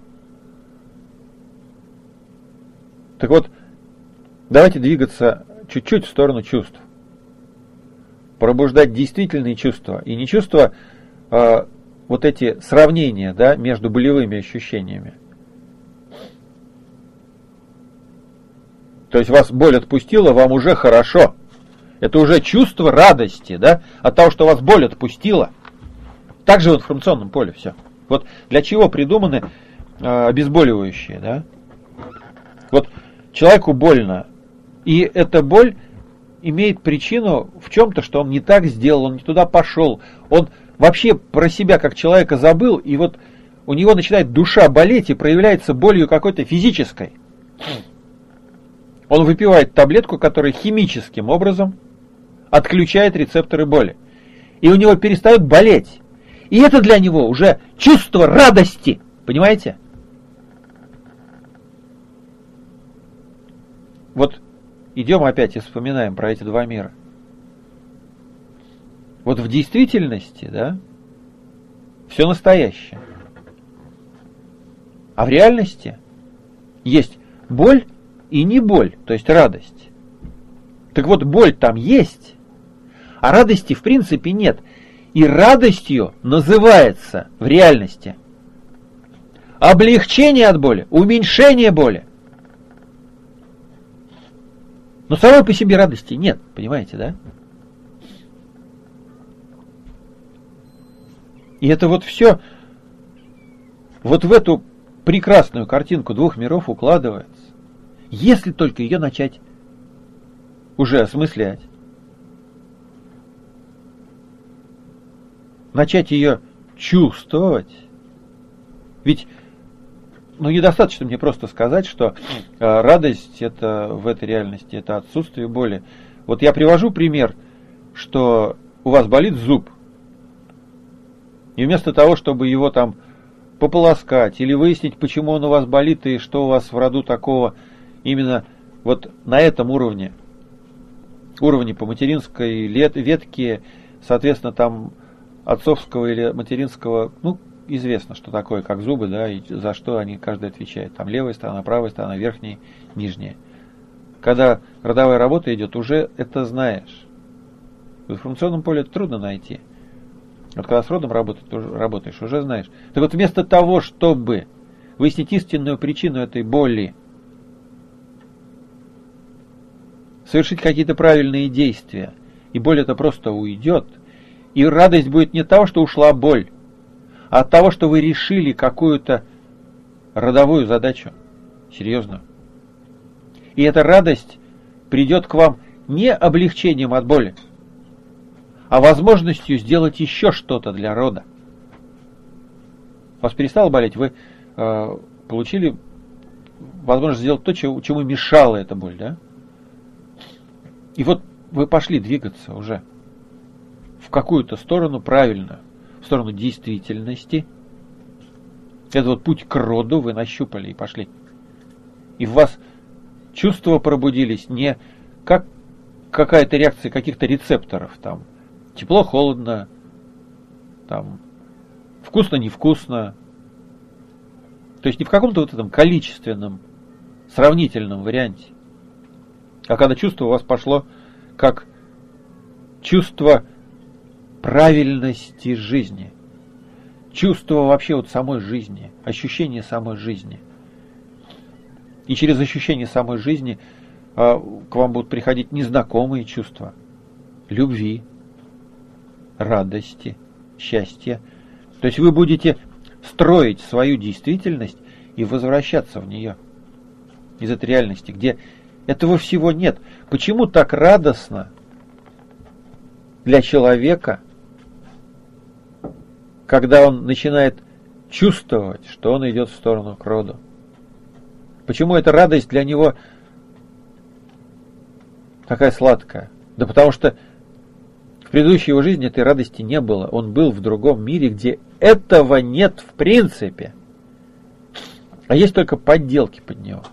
Так вот, давайте двигаться чуть-чуть в сторону чувств. Пробуждать действительные чувства. И не чувства, вот эти сравнения, да, между болевыми ощущениями. То есть вас боль отпустила, вам уже хорошо. Это уже чувство радости, да, от того, что вас боль отпустила. Так же в информационном поле все. Вот для чего придуманы обезболивающие, да? Вот человеку больно, и эта боль имеет причину в чем-то, что он не так сделал, он не туда пошел, он вообще про себя как человека забыл, и вот у него начинает душа болеть и проявляется болью какой-то физической. Он выпивает таблетку, которая химическим образом отключает рецепторы боли. И у него перестает болеть. И это для него уже чувство радости. Понимаете? Вот идем опять и вспоминаем про эти два мира. Вот в действительности, да, все настоящее. А в реальности есть боль и не боль, то есть радость. Так вот, боль там есть, а радости в принципе нет. И радостью называется в реальности облегчение от боли, уменьшение боли. Но самой по себе радости нет, понимаете, да? И это вот все вот в эту прекрасную картинку двух миров укладывается, если только ее начать уже осмыслять. Начать ее чувствовать. Ведь Ну, недостаточно мне просто сказать, что радость это в этой реальности, это отсутствие боли. Вот я привожу пример, что у вас болит зуб, и вместо того, чтобы его там пополоскать или выяснить, почему он у вас болит и что у вас в роду такого, именно вот на этом уровне по материнской ветке, соответственно, там отцовского или материнского, ну, известно, что такое, как зубы, да, и за что они каждый отвечает. Там левая сторона, правая сторона, верхняя, нижняя. Когда родовая работа идет, уже это знаешь. В информационном поле это трудно найти. Вот когда с родом работаешь, уже знаешь. Так вот, вместо того, чтобы выяснить истинную причину этой боли, совершить какие-то правильные действия, и боль это просто уйдет, и радость будет не от того, что ушла боль, а от того, что вы решили какую-то родовую задачу, серьезную. И эта радость придет к вам не облегчением от боли, а возможностью сделать еще что-то для рода. У вас перестало болеть, вы получили возможность сделать то, чему мешала эта боль, да? И вот вы пошли двигаться уже в какую-то сторону правильную, в сторону действительности. Это вот путь к роду вы нащупали и пошли. И в вас чувства пробудились не как какая-то реакция каких-то рецепторов, там, тепло, холодно, там, вкусно, невкусно. То есть не в каком-то вот этом количественном, сравнительном варианте. А когда чувство у вас пошло как чувство правильности жизни, чувство вообще вот самой жизни, ощущение самой жизни. И через ощущение самой жизни к вам будут приходить незнакомые чувства любви, радости, счастья. То есть вы будете строить свою действительность и возвращаться в нее из этой реальности, где этого всего нет. Почему так радостно для человека, когда он начинает чувствовать, что он идет в сторону к роду? Почему эта радость для него такая сладкая? Да потому что в предыдущей его жизни этой радости не было. Он был в другом мире, где этого нет в принципе. А есть только подделки под него.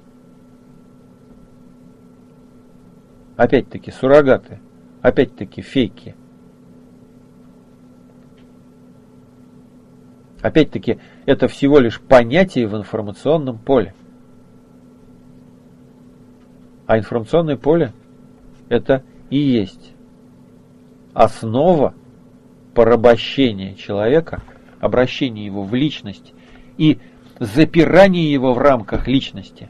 Опять-таки суррогаты. Опять-таки фейки. Опять-таки это всего лишь понятие в информационном поле. А информационное поле это и есть основа порабощения человека, обращения его в личность и запирания его в рамках личности.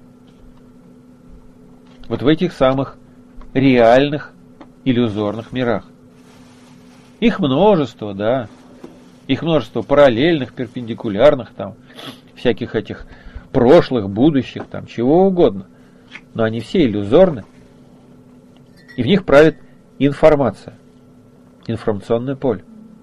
Вот в этих самых реальных иллюзорных мирах. Их множество, да. Их множество параллельных, перпендикулярных, там, всяких этих прошлых, будущих, там, чего угодно. Но они все иллюзорны. И в них правит информация. Информационное поле.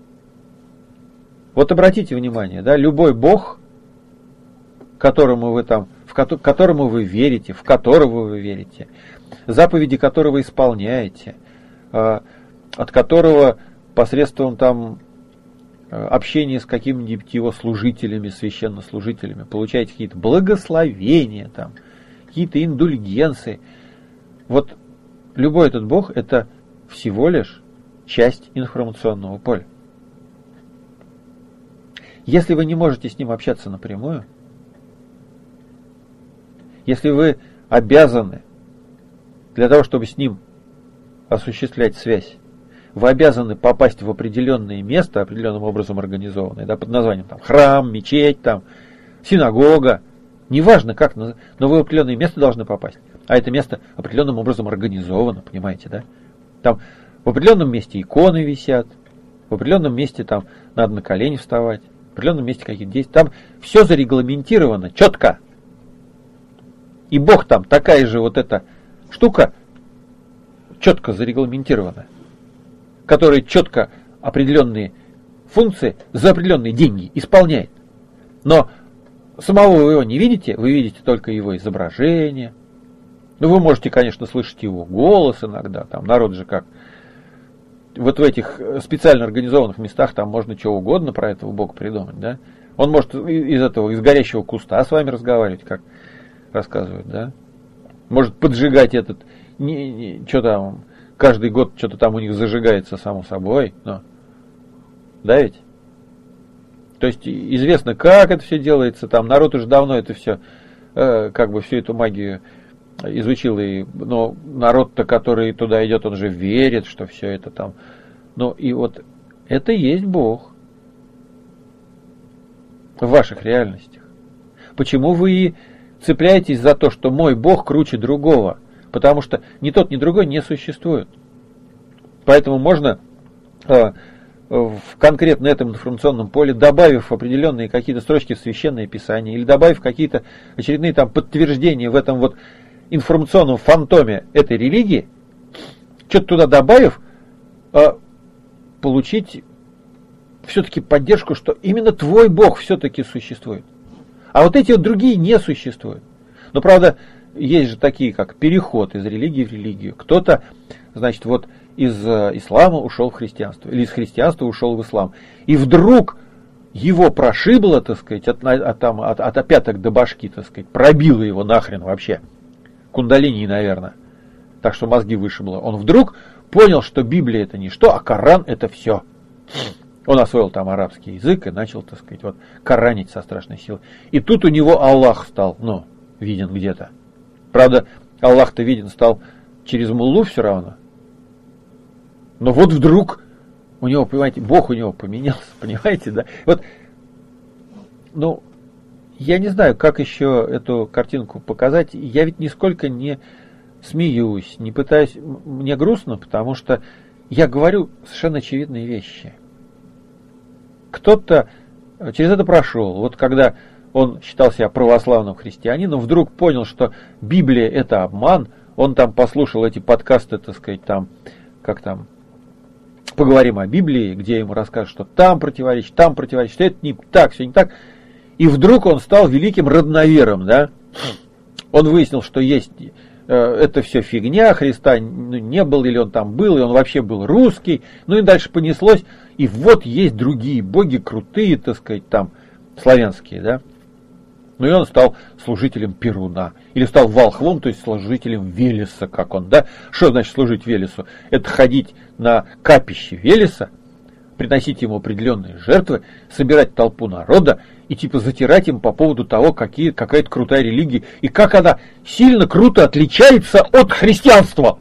Вот обратите внимание, да, любой бог, которому вы там, которому вы верите, в которого вы верите, заповеди которого исполняете, от которого посредством там общения с какими-нибудь его служителями, священнослужителями, получаете какие-то благословения, там, какие-то индульгенции. Вот любой этот бог это всего лишь часть информационного поля. Если вы не можете с ним общаться напрямую, если вы обязаны для того, чтобы с ним осуществлять связь, вы обязаны попасть в определенное место, определенным образом организованное, да, под названием там, храм, мечеть, там, синагога, неважно как, но вы в определенное место должны попасть. А это место определенным образом организовано, понимаете, да? Там в определенном месте иконы висят, в определенном месте там надо на колени вставать, в определенном месте какие-то действия. Там все зарегламентировано четко. И Бог там такая же вот эта штука, четко зарегламентированная, которая четко определенные функции за определенные деньги исполняет. Но самого вы его не видите, вы видите только его изображение. Ну, вы можете, конечно, слышать его голос иногда, там народ же как. Вот в этих специально организованных местах там можно чего угодно про этого Бога придумать, да. Он может из горящего куста с вами разговаривать, как рассказывают, да. Может поджигать этот, что там, каждый год что-то там у них зажигается само собой, но, да ведь? То есть известно, как это все делается, там народ уже давно это все, как бы всю эту магию изучил, но народ-то, который туда идет, он же верит, что все это там. Ну и вот это и есть Бог в ваших реальностях. Почему вы цепляетесь за то, что мой Бог круче другого? Потому что ни тот, ни другой не существует. Поэтому можно в конкретно этом информационном поле, добавив определенные какие-то строчки в Священное Писание, или добавив какие-то очередные там подтверждения в этом вот информационном фантоме этой религии, что-то туда добавив, получить все-таки поддержку, что именно твой Бог все-таки существует. А вот эти вот другие не существуют. Но, правда, есть же такие, как переход из религии в религию. Кто-то, значит, вот из ислама ушел в христианство, или из христианства ушел в ислам. И вдруг его прошибло, так сказать, от пяток до башки, так сказать, пробило его нахрен вообще. Кундалини, наверное. Так что мозги вышибло. Он вдруг понял, что Библия это не что, а Коран это все. Он освоил там арабский язык и начал, так сказать, вот коранить со страшной силой. И тут у него Аллах стал, виден где-то. Правда, Аллах-то виден стал через муллу все равно. Но вот вдруг у него, понимаете, Бог у него поменялся, понимаете, да? Вот, я не знаю, как еще эту картинку показать. Я ведь нисколько не смеюсь, не пытаюсь. Мне грустно, потому что я говорю совершенно очевидные вещи. Кто-то через это прошел. Вот когда он считал себя православным христианином, вдруг понял, что Библия это обман. Он там послушал эти подкасты, так сказать, там, как там, поговорим о Библии, где ему расскажут, что там противоречит, что это не так, все не так. И вдруг он стал великим родновером, да? Он выяснил, что есть это все фигня, Христа не был, или он там был, и он вообще был русский. Ну и дальше понеслось. И вот есть другие боги, крутые, так сказать, там, славянские, да? Ну и он стал служителем Перуна. Или стал волхвом, то есть служителем Велеса, как он, да? Что значит служить Велесу? Это ходить на капище Велеса, приносить ему определенные жертвы, собирать толпу народа и типа затирать им по поводу того, какая-то крутая религия и как она сильно круто отличается от христианства.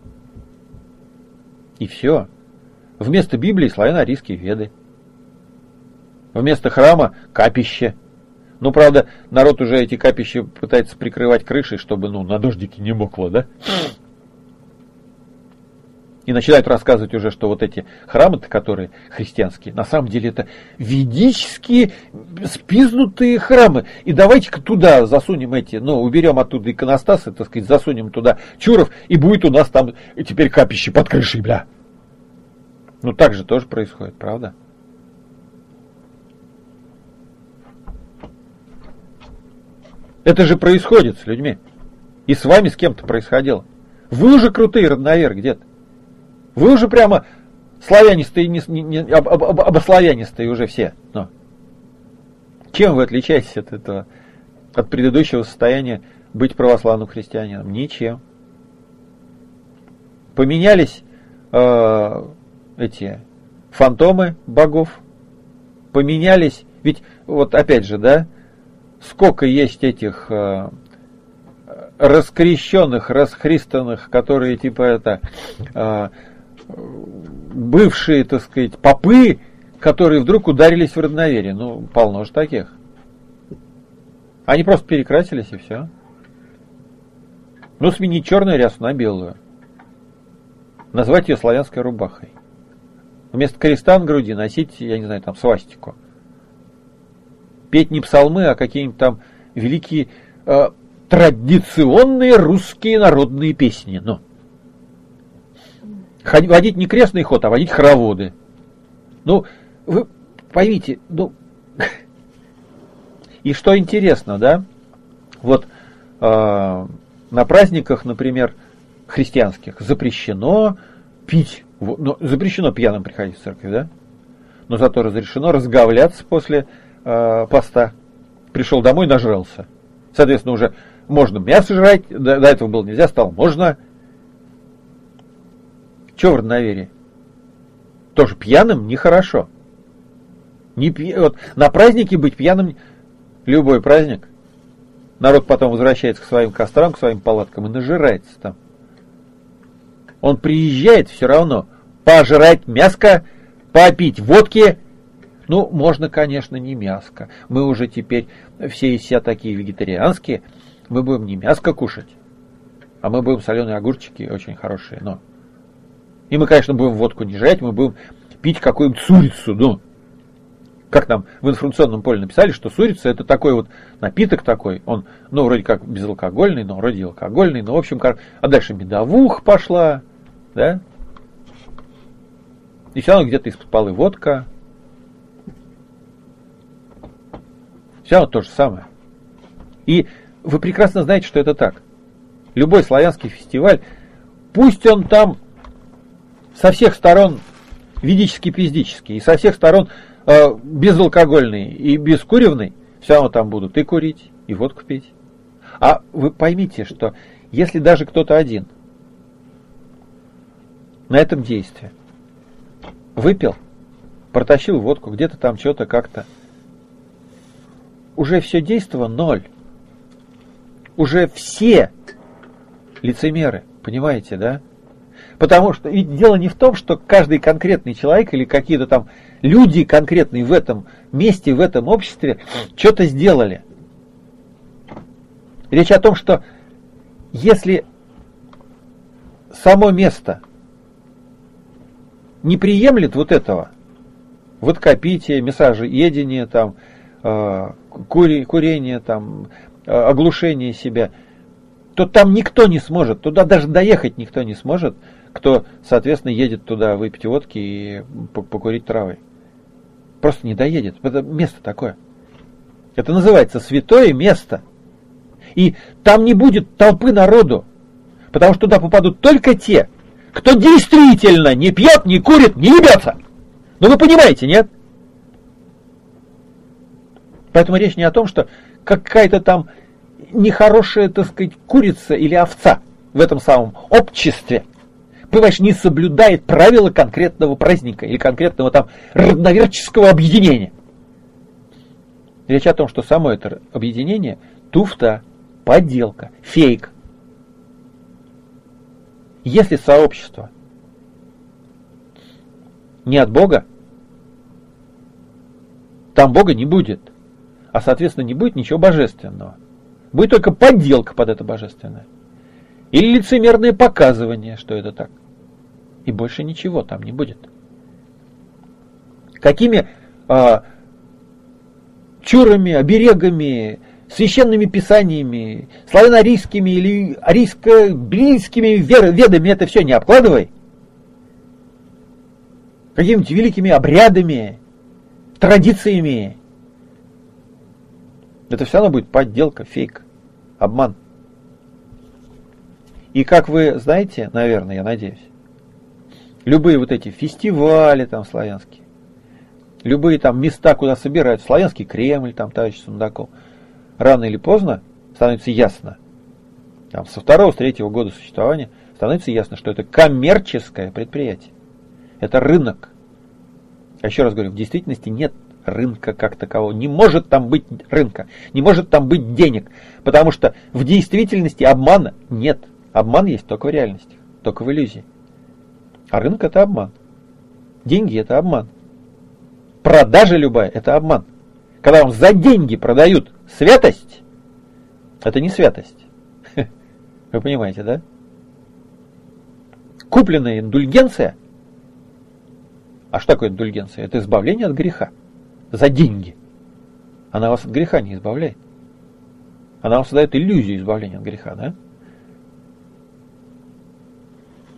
И все. Вместо Библии славяно-арийские веды. Вместо храма капище. Ну, правда, народ уже эти капища пытается прикрывать крышей, чтобы, на дождике не мокло, да? И начинают рассказывать уже, что вот эти храмы-то, которые христианские, на самом деле это ведические спизнутые храмы. И давайте-ка туда засунем уберем оттуда иконостасы, так сказать, засунем туда чуров, и будет у нас там теперь капище под крышей, бля. Так же тоже происходит, правда? Это же происходит с людьми. И с вами с кем-то происходило. Вы уже крутые родноверы где-то. Вы уже прямо славянистые, обославянистые уже все. Но. Чем вы отличаетесь от этого, от предыдущего состояния быть православным христианином? Ничем. Поменялись эти фантомы богов, поменялись, ведь вот опять же, да, сколько есть этих раскрещенных, расхристанных, которые типа бывшие, так сказать, попы, которые вдруг ударились в родноверие. Полно же таких. Они просто перекрасились и все. Сменить черную рясу на белую. Назвать ее славянской рубахой. Вместо креста на груди носить, я не знаю, там свастику. Петь не псалмы, а какие-нибудь там великие традиционные русские народные песни. Водить не крестный ход, а водить хороводы. Вы поймите, И что интересно, да, вот на праздниках, например, христианских запрещено пить, ну, запрещено пьяным приходить в церковь, да, но зато разрешено разговляться после поста. Пришел домой, нажрался. Соответственно, уже можно мясо жрать, до этого было нельзя, стало можно. Чего в родноверии? Тоже пьяным нехорошо. Вот, на празднике быть пьяным, любой праздник, народ потом возвращается к своим кострам, к своим палаткам и нажирается там. Он приезжает все равно пожрать мяско, попить водки. Ну, можно, конечно, не мяско. Мы уже теперь все из себя такие вегетарианские. Мы будем не мяско кушать, а мы будем соленые огурчики очень хорошие. Но. И мы, конечно, будем водку не жрать, мы будем пить какую-нибудь сурицу. Ну, как нам в информационном поле написали, что сурица это такой вот напиток такой. Он, ну, вроде как безалкогольный, но вроде и алкогольный. Но, в общем, а дальше медовуха пошла, да? И все равно где-то из-под полы водка. Все равно то же самое. И вы прекрасно знаете, что это так. Любой славянский фестиваль, пусть он там со всех сторон ведический-пиздический, и со всех сторон безалкогольный и бескуревный, все равно там будут и курить, и водку пить. А вы поймите, что если даже кто-то один на этом действии выпил, протащил водку, где-то там что-то как-то, уже все действо ноль. Уже все лицемеры, понимаете, да? Потому что ведь дело не в том, что каждый конкретный человек или какие-то там люди конкретные в этом месте, в этом обществе что-то сделали. Речь о том, что если само место не приемлет вот этого, водкопитие, мясоедение, там, курение, там, оглушение себя, то там никто не сможет, туда даже доехать никто не сможет, кто, соответственно, едет туда выпить водки и покурить травы. Просто не доедет. Это место такое. Это называется святое место. И там не будет толпы народу, потому что туда попадут только те, кто действительно не пьет, не курит, не ебется. Ну вы понимаете, нет? Поэтому речь не о том, что какая-то там нехорошая, так сказать, курица или овца в этом самом обществе, понимаешь, не соблюдает правила конкретного праздника или конкретного там родноверческого объединения. Речь о том, что само это объединение туфта, подделка, фейк. Если сообщество не от Бога, там Бога не будет. А, соответственно, не будет ничего божественного. Будет только подделка под это божественное. Или лицемерное показывание, что это так. И больше ничего там не будет. Какими чурами, оберегами, священными писаниями, славяно-арийскими или арийско-библейскими ведами это все не обкладывай. Какими-нибудь великими обрядами, традициями. Это все равно будет подделка, фейк, обман. И как вы знаете, наверное, я надеюсь, любые вот эти фестивали там славянские, любые там места, куда собирают, славянский Кремль, там товарищ Сундаков, рано или поздно становится ясно, там, со 2-го, с 3-го года существования становится ясно, что это коммерческое предприятие. Это рынок. Я еще раз говорю, в действительности нет рынка как такового. Не может там быть рынка, не может там быть денег, потому что в действительности обмана нет. Обман есть только в реальности, только в иллюзии. А рынок это обман. Деньги это обман. Продажа любая это обман. Когда вам за деньги продают святость, это не святость. Вы понимаете, да? Купленная индульгенция. А что такое индульгенция? Это избавление от греха. За деньги. Она вас от греха не избавляет. Она вам создает иллюзию избавления от греха, да?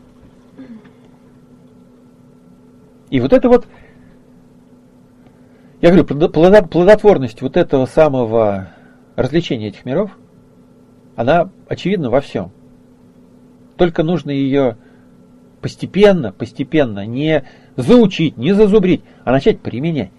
И вот это вот Я говорю, плодотворность вот этого самого развлечения этих миров, она очевидна во всем. Только нужно ее постепенно, не заучить, не зазубрить, а начать применять.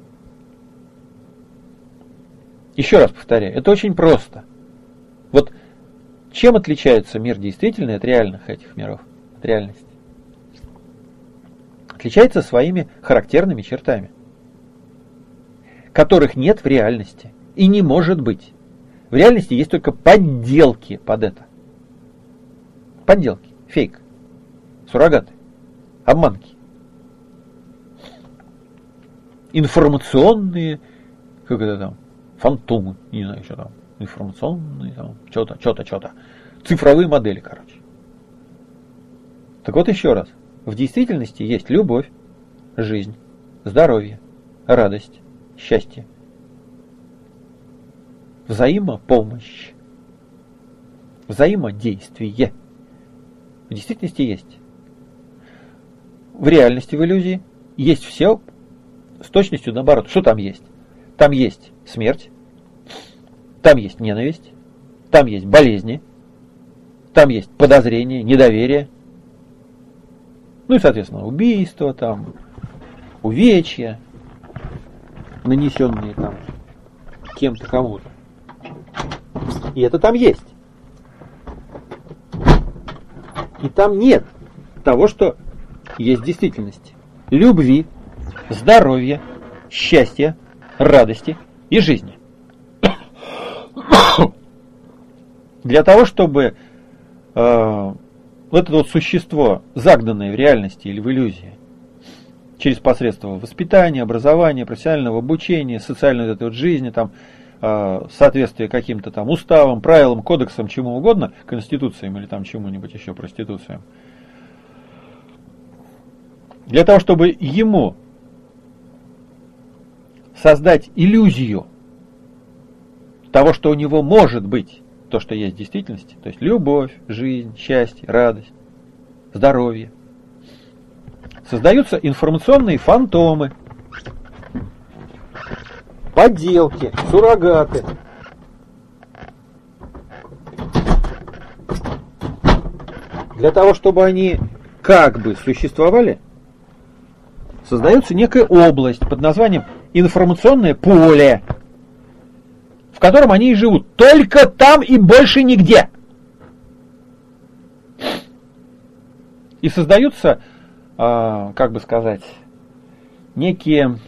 Еще раз повторяю, это очень просто. Вот чем отличается мир действительный от реальных этих миров, от реальности? Отличается своими характерными чертами, которых нет в реальности и не может быть. В реальности есть только подделки под это. Подделки, фейк, суррогаты, обманки. Информационные, как это там, фантомы, не знаю, что там, информационные, там, что-то. Цифровые модели, короче. Так вот еще раз. В действительности есть любовь, жизнь, здоровье, радость, счастье, взаимопомощь, взаимодействие. В действительности есть. В реальности, в иллюзии, есть все с точностью наоборот. Что там есть? Там есть смерть, там есть ненависть, там есть болезни, там есть подозрение, недоверие, ну и, соответственно, убийства, там, увечья, нанесенные там кем-то кому-то. И это там есть. И там нет того, что есть в действительности. Любви, здоровья, счастья, радости и жизни. Для того, чтобы вот это вот существо, загнанное в реальности или в иллюзии, через посредство воспитания, образования, профессионального обучения, социальной вот этой вот жизни, там, соответствие каким-то там уставам, правилам, кодексам, чему угодно, конституциям или там чему-нибудь еще, проституциям, для того, чтобы ему создать иллюзию того, что у него может быть то, что есть в действительности, то есть любовь, жизнь, счастье, радость, здоровье, создаются информационные фантомы, подделки, суррогаты. Для того, чтобы они как бы существовали, создается некая область под названием информационное поле, в котором они и живут. Только там и больше нигде. И создаются, как бы сказать, некие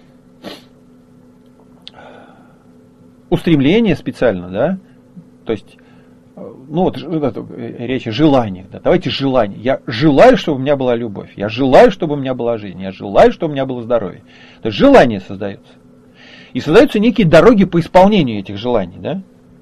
устремления специально, да, то есть, ну вот речь о желаниях, да, давайте желания. Я желаю, чтобы у меня была любовь, я желаю, чтобы у меня была жизнь, я желаю, чтобы у меня было здоровье. То есть желания создаются. И создаются некие дороги по исполнению этих желаний, да.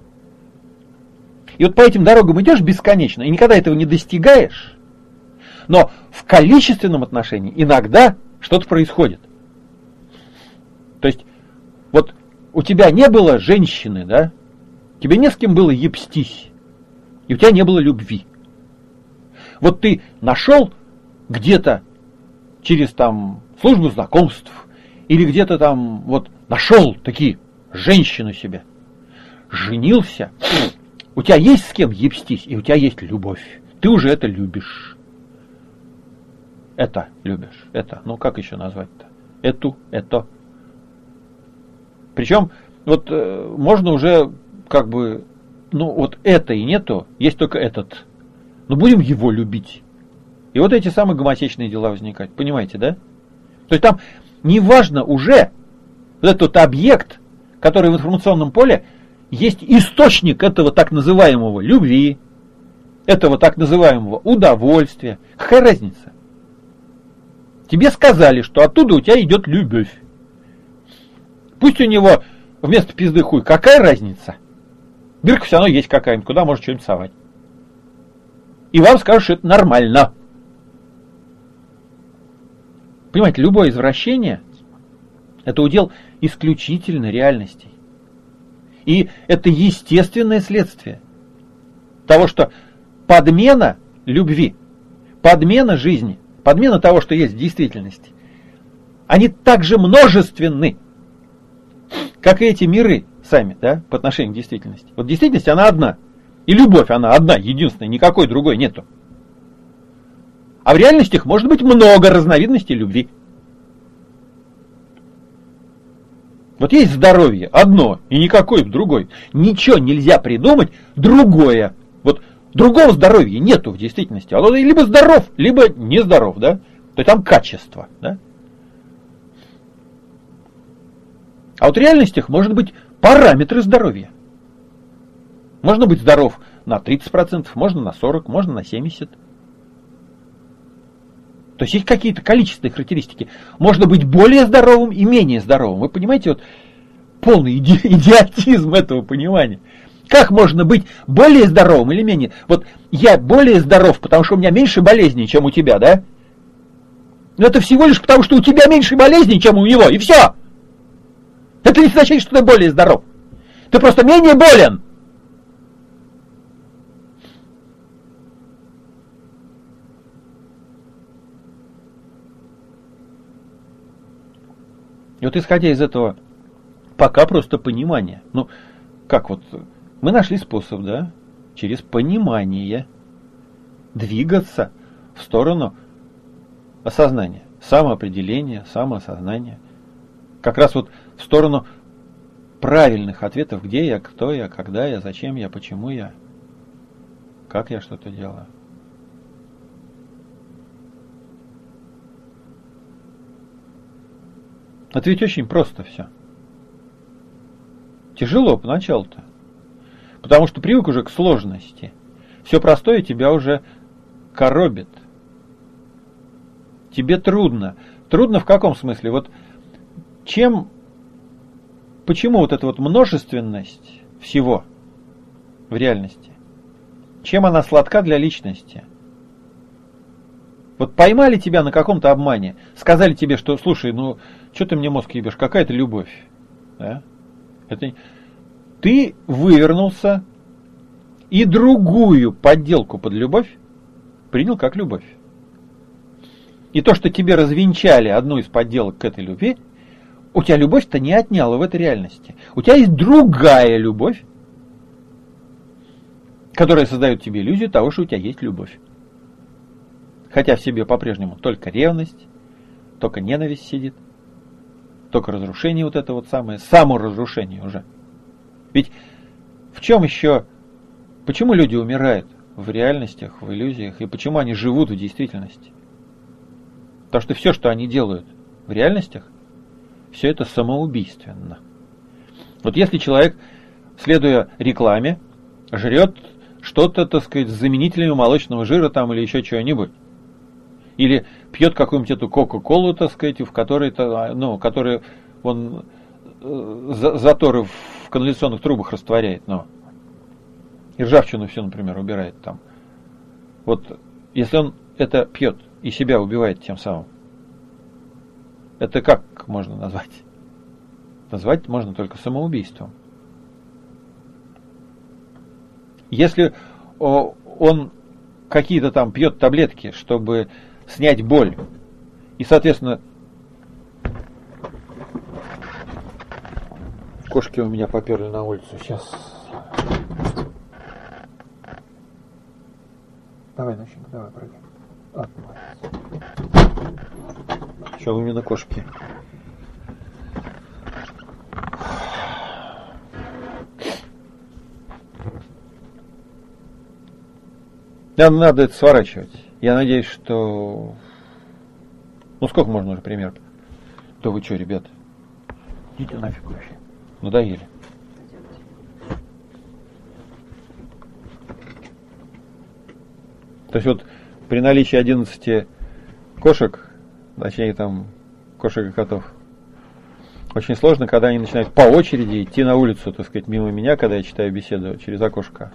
И вот по этим дорогам идешь бесконечно, и никогда этого не достигаешь, но в количественном отношении иногда что-то происходит. То есть, вот у тебя не было женщины, да, тебе не с кем было ебстись, и у тебя не было любви. Вот ты нашел где-то через там службу знакомств, или где-то там вот нашел такие женщину себе, женился, у тебя есть с кем ебстись, и у тебя есть любовь. Ты уже это любишь. Это любишь. Это, ну как еще назвать-то? Это. Причем, вот можно уже как бы, ну вот это и не то, есть только этот. Но будем его любить. И вот эти самые гомосечные дела возникают. Понимаете, да? То есть там неважно уже вот этот объект, который в информационном поле, есть источник этого так называемого любви, этого так называемого удовольствия. Какая разница? Тебе сказали, что оттуда у тебя идет любовь. Пусть у него вместо пизды хуй. Какая разница? Дырка все равно есть какая-нибудь, куда может что-нибудь совать. И вам скажут, что это нормально. Понимаете, любое извращение – это удел исключительно реальностей. И это естественное следствие того, что подмена любви, подмена жизни, подмена того, что есть в действительности, они также множественны, как и эти миры сами, да, по отношению к действительности. Вот действительность, она одна. И любовь, она одна, единственная, никакой другой нету. А в реальностях может быть много разновидностей любви. Вот есть здоровье, одно, и никакой другой. Ничего нельзя придумать другое. Вот другого здоровья нету в действительности. Оно либо здоров, либо нездоров, да? То есть там качество, да? А вот в реальностях может быть параметры здоровья. Можно быть здоров на 30%, можно на 40%, можно на 70%. То есть есть какие-то количественные характеристики. Можно быть более здоровым и менее здоровым. Вы понимаете, вот полный идиотизм этого понимания. Как можно быть более здоровым или менее? Вот я более здоров, потому что у меня меньше болезней, чем у тебя, да? Но это всего лишь потому, что у тебя меньше болезней, чем у него, и все. Это не означает, что ты более здоров. Ты просто менее болен. И вот исходя из этого, пока просто понимание. Ну, как вот, мы нашли способ, да, через понимание двигаться в сторону осознания, самоопределения, самоосознания. Как раз вот в сторону правильных ответов, где я, кто я, когда я, зачем я, почему я, как я что-то делаю. Это ведь очень просто все. Тяжело поначалу-то. Потому что привык уже к сложности. Все простое тебя уже коробит. Тебе трудно. Трудно в каком смысле? Вот почему вот эта вот множественность всего в реальности, чем она сладка для личности? Вот поймали тебя на каком-то обмане, сказали тебе, что, слушай, ну, что ты мне мозг ебешь, какая-то любовь. Да? Ты вывернулся и другую подделку под любовь принял как любовь. И то, что тебе развенчали одну из подделок к этой любви, у тебя любовь-то не отняла в этой реальности. У тебя есть другая любовь, которая создает тебе иллюзию того, что у тебя есть любовь. Хотя в себе по-прежнему только ревность, только ненависть сидит, только разрушение вот это вот самое, саморазрушение уже. Ведь в чем еще, почему люди умирают в реальностях, в иллюзиях, и почему они живут в действительности? Потому что все, что они делают в реальностях, все это самоубийственно. Вот если человек, следуя рекламе, жрет что-то, так сказать, с заменителями молочного жира там или еще чего-нибудь, или пьет какую-нибудь эту кока-колу, так сказать, в которой, ну, который он заторы в канализационных трубах растворяет, но и ржавчину все, например, убирает там. Вот если он это пьет и себя убивает тем самым, это как можно назвать? Назвать можно только самоубийством. Если он какие-то там пьет таблетки, чтобы снять боль, и, соответственно, кошки у меня поперли на улицу. Сейчас. Давай, Нощенька, давай, прыгай. Что у меня на кошки? Нам надо это сворачивать. Я надеюсь, что... Ну, сколько можно уже пример? Да вы что, ребята? Идите нафиг вообще. Надоели. То есть вот при наличии 11 кошек, точнее там кошек и котов, очень сложно, когда они начинают по очереди идти на улицу, так сказать, мимо меня, когда я читаю беседу через окошко.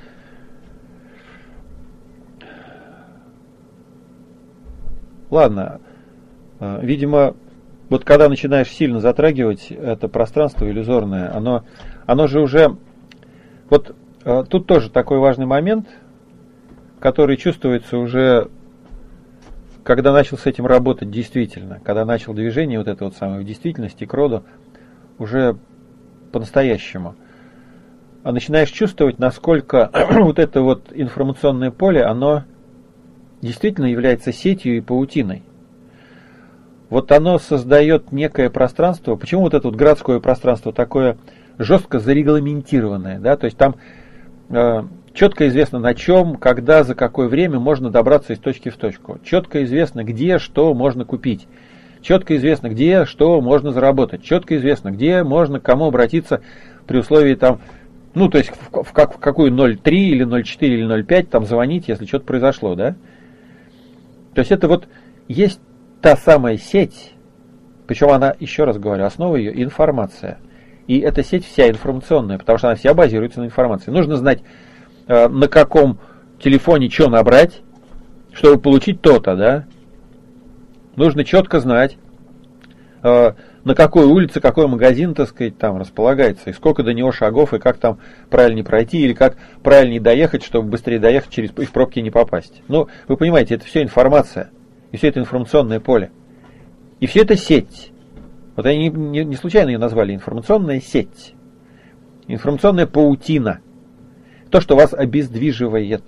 Ладно, видимо, вот когда начинаешь сильно затрагивать это пространство иллюзорное, оно же уже... Вот тут тоже такой важный момент, который чувствуется уже, когда начал с этим работать действительно, когда начал движение вот это вот самое в действительности к роду, уже по-настоящему, а начинаешь чувствовать, насколько вот это вот информационное поле, оно действительно является сетью и паутиной. Вот оно создает некое пространство. Почему вот это вот городское пространство такое жестко зарегламентированное, да? То есть там четко известно, на чем, когда, за какое время можно добраться из точки в точку. Четко известно, где, что можно купить. Четко известно, где, что можно заработать. Четко известно, где можно, к кому обратиться при условии там, ну, то есть в какую 0,3 или 0,4 или 0,5 там звонить, если что-то произошло, да? То есть это вот есть та самая сеть, причем она, еще раз говорю, основа ее информация. И эта сеть вся информационная, потому что она вся базируется на информации. Нужно знать, на каком телефоне что набрать, чтобы получить то-то, да? Нужно четко знать, на какой улице, какой магазин, так сказать, там располагается, и сколько до него шагов, и как там правильнее пройти, или как правильнее доехать, чтобы быстрее доехать, и в пробки не попасть. Ну, вы понимаете, это все информация, и все это информационное поле. И все это сеть. Вот они не случайно ее назвали информационная сеть. Информационная паутина. То, что вас обездвиживает.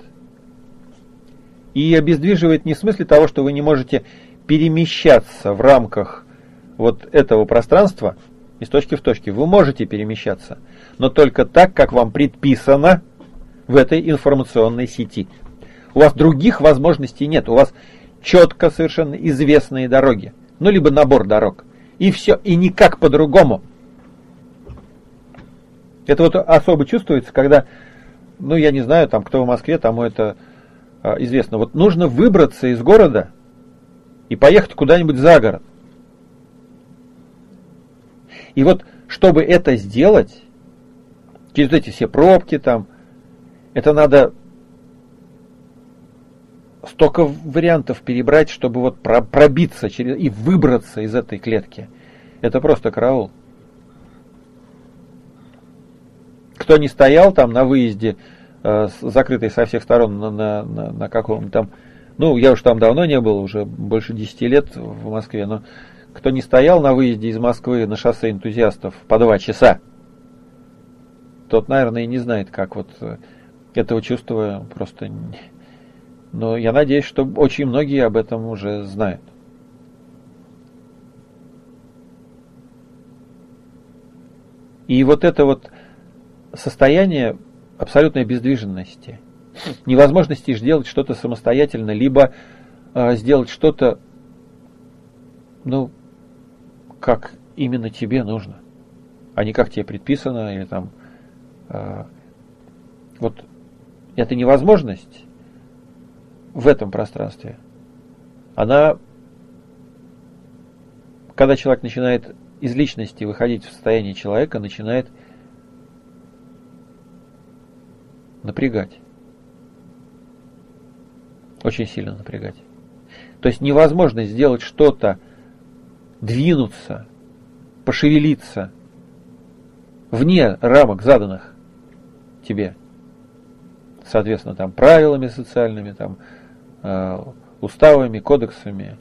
И обездвиживает не в смысле того, что вы не можете перемещаться в рамках вот этого пространства из точки в точку. Вы можете перемещаться, но только так, как вам предписано в этой информационной сети. У вас других возможностей нет. У вас четко совершенно известные дороги. Ну, либо набор дорог. И все, и никак по-другому. Это вот особо чувствуется, когда, ну, я не знаю, там, кто в Москве, тому это известно. Вот нужно выбраться из города и поехать куда-нибудь за город. И вот, чтобы это сделать, через эти все пробки там, это надо столько вариантов перебрать, чтобы вот пробиться и выбраться из этой клетки. Это просто караул. Кто не стоял там на выезде, закрытый со всех сторон на каком-то там, ну, я уж там давно не был, уже больше 10 лет в Москве, но кто не стоял на выезде из Москвы на шоссе энтузиастов по 2 часа, тот, наверное, и не знает, как вот этого чувства просто... Но я надеюсь, что очень многие об этом уже знают. И вот это вот состояние абсолютной обездвиженности, невозможности сделать что-то самостоятельно, либо сделать что-то, ну, как именно тебе нужно, а не как тебе предписано, или там вот эта невозможность в этом пространстве, она, когда человек начинает из личности выходить в состояние человека, начинает напрягать. Очень сильно напрягать. То есть невозможно сделать что-то, двинуться, пошевелиться вне рамок, заданных тебе, соответственно, там правилами социальными, там уставами, кодексами.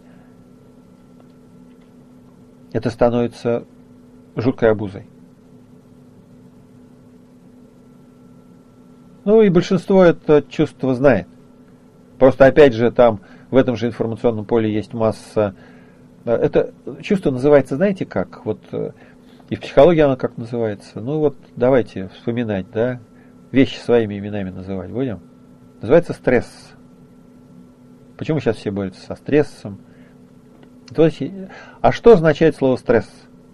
Это становится жуткой обузой. Ну и большинство это чувство знает. Просто опять же там в этом же информационном поле есть масса. Это чувство называется, знаете как? Вот и в психологии оно как называется? Ну вот давайте вспоминать, да? Вещи своими именами называть будем. Называется стресс. Почему сейчас все борются со стрессом? То есть, а что означает слово стресс?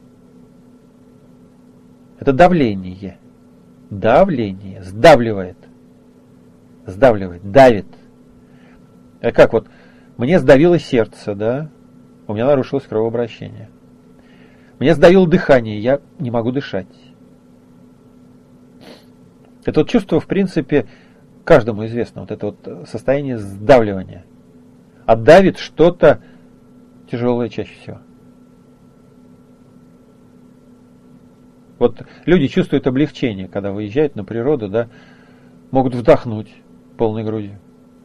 Это давление. Давление. Сдавливает. Сдавливает. Давит. А как вот? Мне сдавило сердце, да? У меня нарушилось кровообращение. Мне сдавило дыхание. Я не могу дышать. Это вот чувство, в принципе, каждому известно. Вот это вот состояние сдавливания. А давит что-то тяжелое чаще всего. Вот люди чувствуют облегчение, когда выезжают на природу, да, могут вдохнуть полной грудью.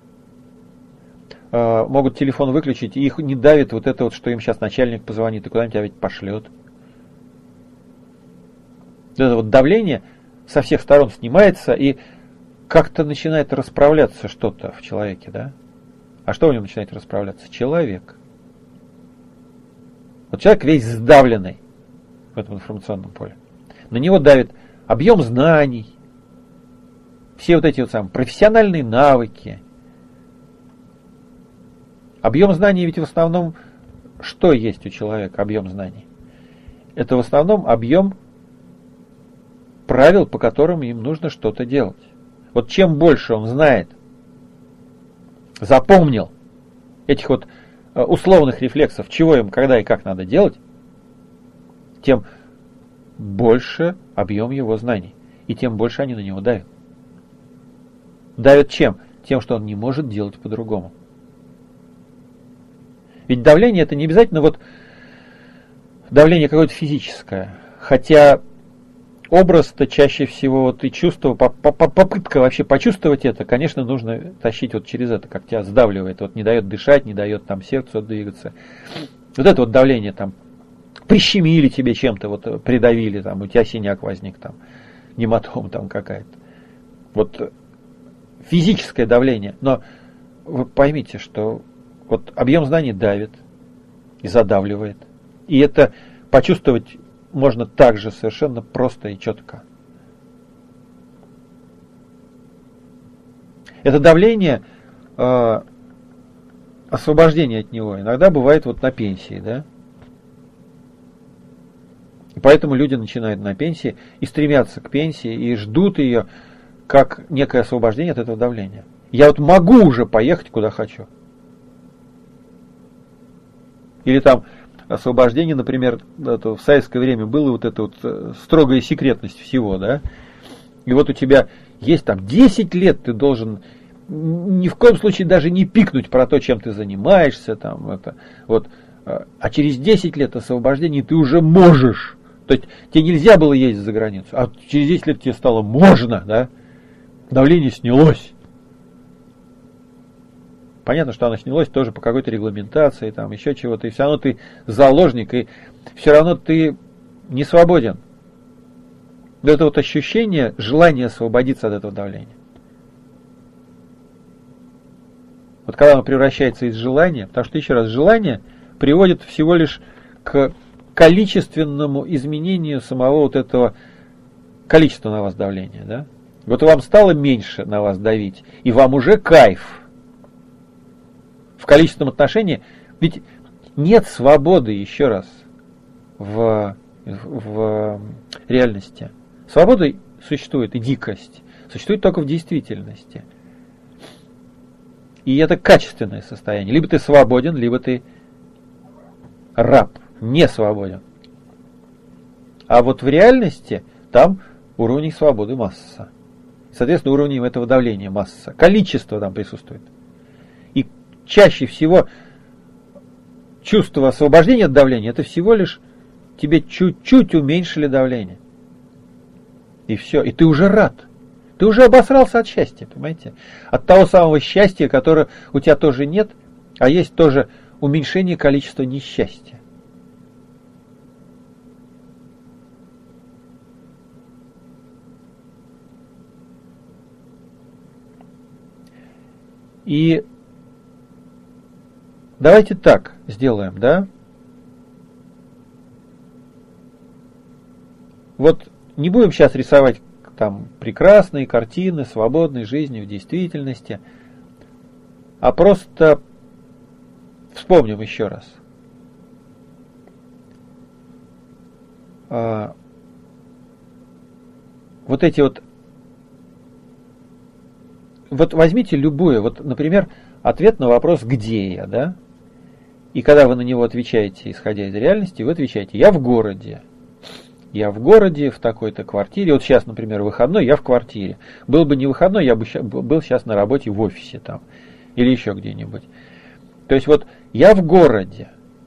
Могут телефон выключить, и их не давит вот это вот, что им сейчас начальник позвонит и куда-нибудь тебя ведь пошлет. Это вот давление со всех сторон снимается, и как-то начинает расправляться что-то в человеке, да? А что в нем начинает расправляться? Человек. Вот человек весь сдавленный в этом информационном поле. На него давит объем знаний, все вот эти вот самые профессиональные навыки. Объем знаний ведь в основном, что есть у человека объем знаний? Это в основном объем правил, по которым им нужно что-то делать. Вот чем больше он знает, запомнил этих вот условных рефлексов, чего им, когда и как надо делать, тем больше объем его знаний. И тем больше они на него давят. Давят чем? Тем, что он не может делать по-другому. Ведь давление это не обязательно вот давление какое-то физическое. Хотя образ-то чаще всего вот и чувство, попытка вообще почувствовать это, конечно, нужно тащить вот через это, как тебя сдавливает, вот не дает дышать, не дает там сердцу двигаться. Вот это вот давление там, прищемили тебе чем-то, вот придавили, там, у тебя синяк возник, там, гематома там какая-то. Вот физическое давление. Но вы поймите, что вот объем знаний давит и задавливает. И это почувствовать можно также совершенно просто и четко. Это давление, освобождение от него иногда бывает вот на пенсии, да? И поэтому люди начинают на пенсии и стремятся к пенсии, и ждут ее как некое освобождение от этого давления. Я вот могу уже поехать куда хочу. Или там освобождение, например, в советское время было вот эта вот строгая секретность всего, да? И вот у тебя есть там 10 лет, ты должен ни в коем случае даже не пикнуть про то, чем ты занимаешься, там, это, вот, а через 10 лет освобождения ты уже можешь. То есть тебе нельзя было ездить за границу, а через 10 лет тебе стало можно, да? Давление снялось. Понятно, что оно снялось тоже по какой-то регламентации, там еще чего-то, и все равно ты заложник, и все равно ты не свободен. Это вот ощущение, желание освободиться от этого давления. Вот когда оно превращается из желания, потому что, еще раз, желание приводит всего лишь к количественному изменению самого вот этого количества на вас давления, да? Вот вам стало меньше на вас давить, и вам уже кайф. В количественном отношении, ведь нет свободы, еще раз, в реальности. Свобода существует, и дикость существует только в действительности. И это качественное состояние. Либо ты свободен, либо ты раб, не свободен. А вот в реальности там уровней свободы масса. Соответственно, уровнем этого давления масса. Количество там присутствует. И чаще всего чувство освобождения от давления, это всего лишь тебе чуть-чуть уменьшили давление. И все. И ты уже рад. Ты уже обосрался от счастья, понимаете? От того самого счастья, которое у тебя тоже нет, а есть тоже уменьшение количества несчастья. И давайте так сделаем, да? Вот не будем сейчас рисовать там прекрасные картины свободной жизни в действительности, а просто вспомним еще раз. Вот эти вот возьмите любую, вот, например, ответ на вопрос «где я?», да? И когда вы на него отвечаете, исходя из реальности, вы отвечаете «я в городе». Я в городе, в такой-то квартире. Вот сейчас, например, выходной, я в квартире. Был бы не выходной, я бы был сейчас на работе в офисе там. Или еще где-нибудь. То есть вот я в городе.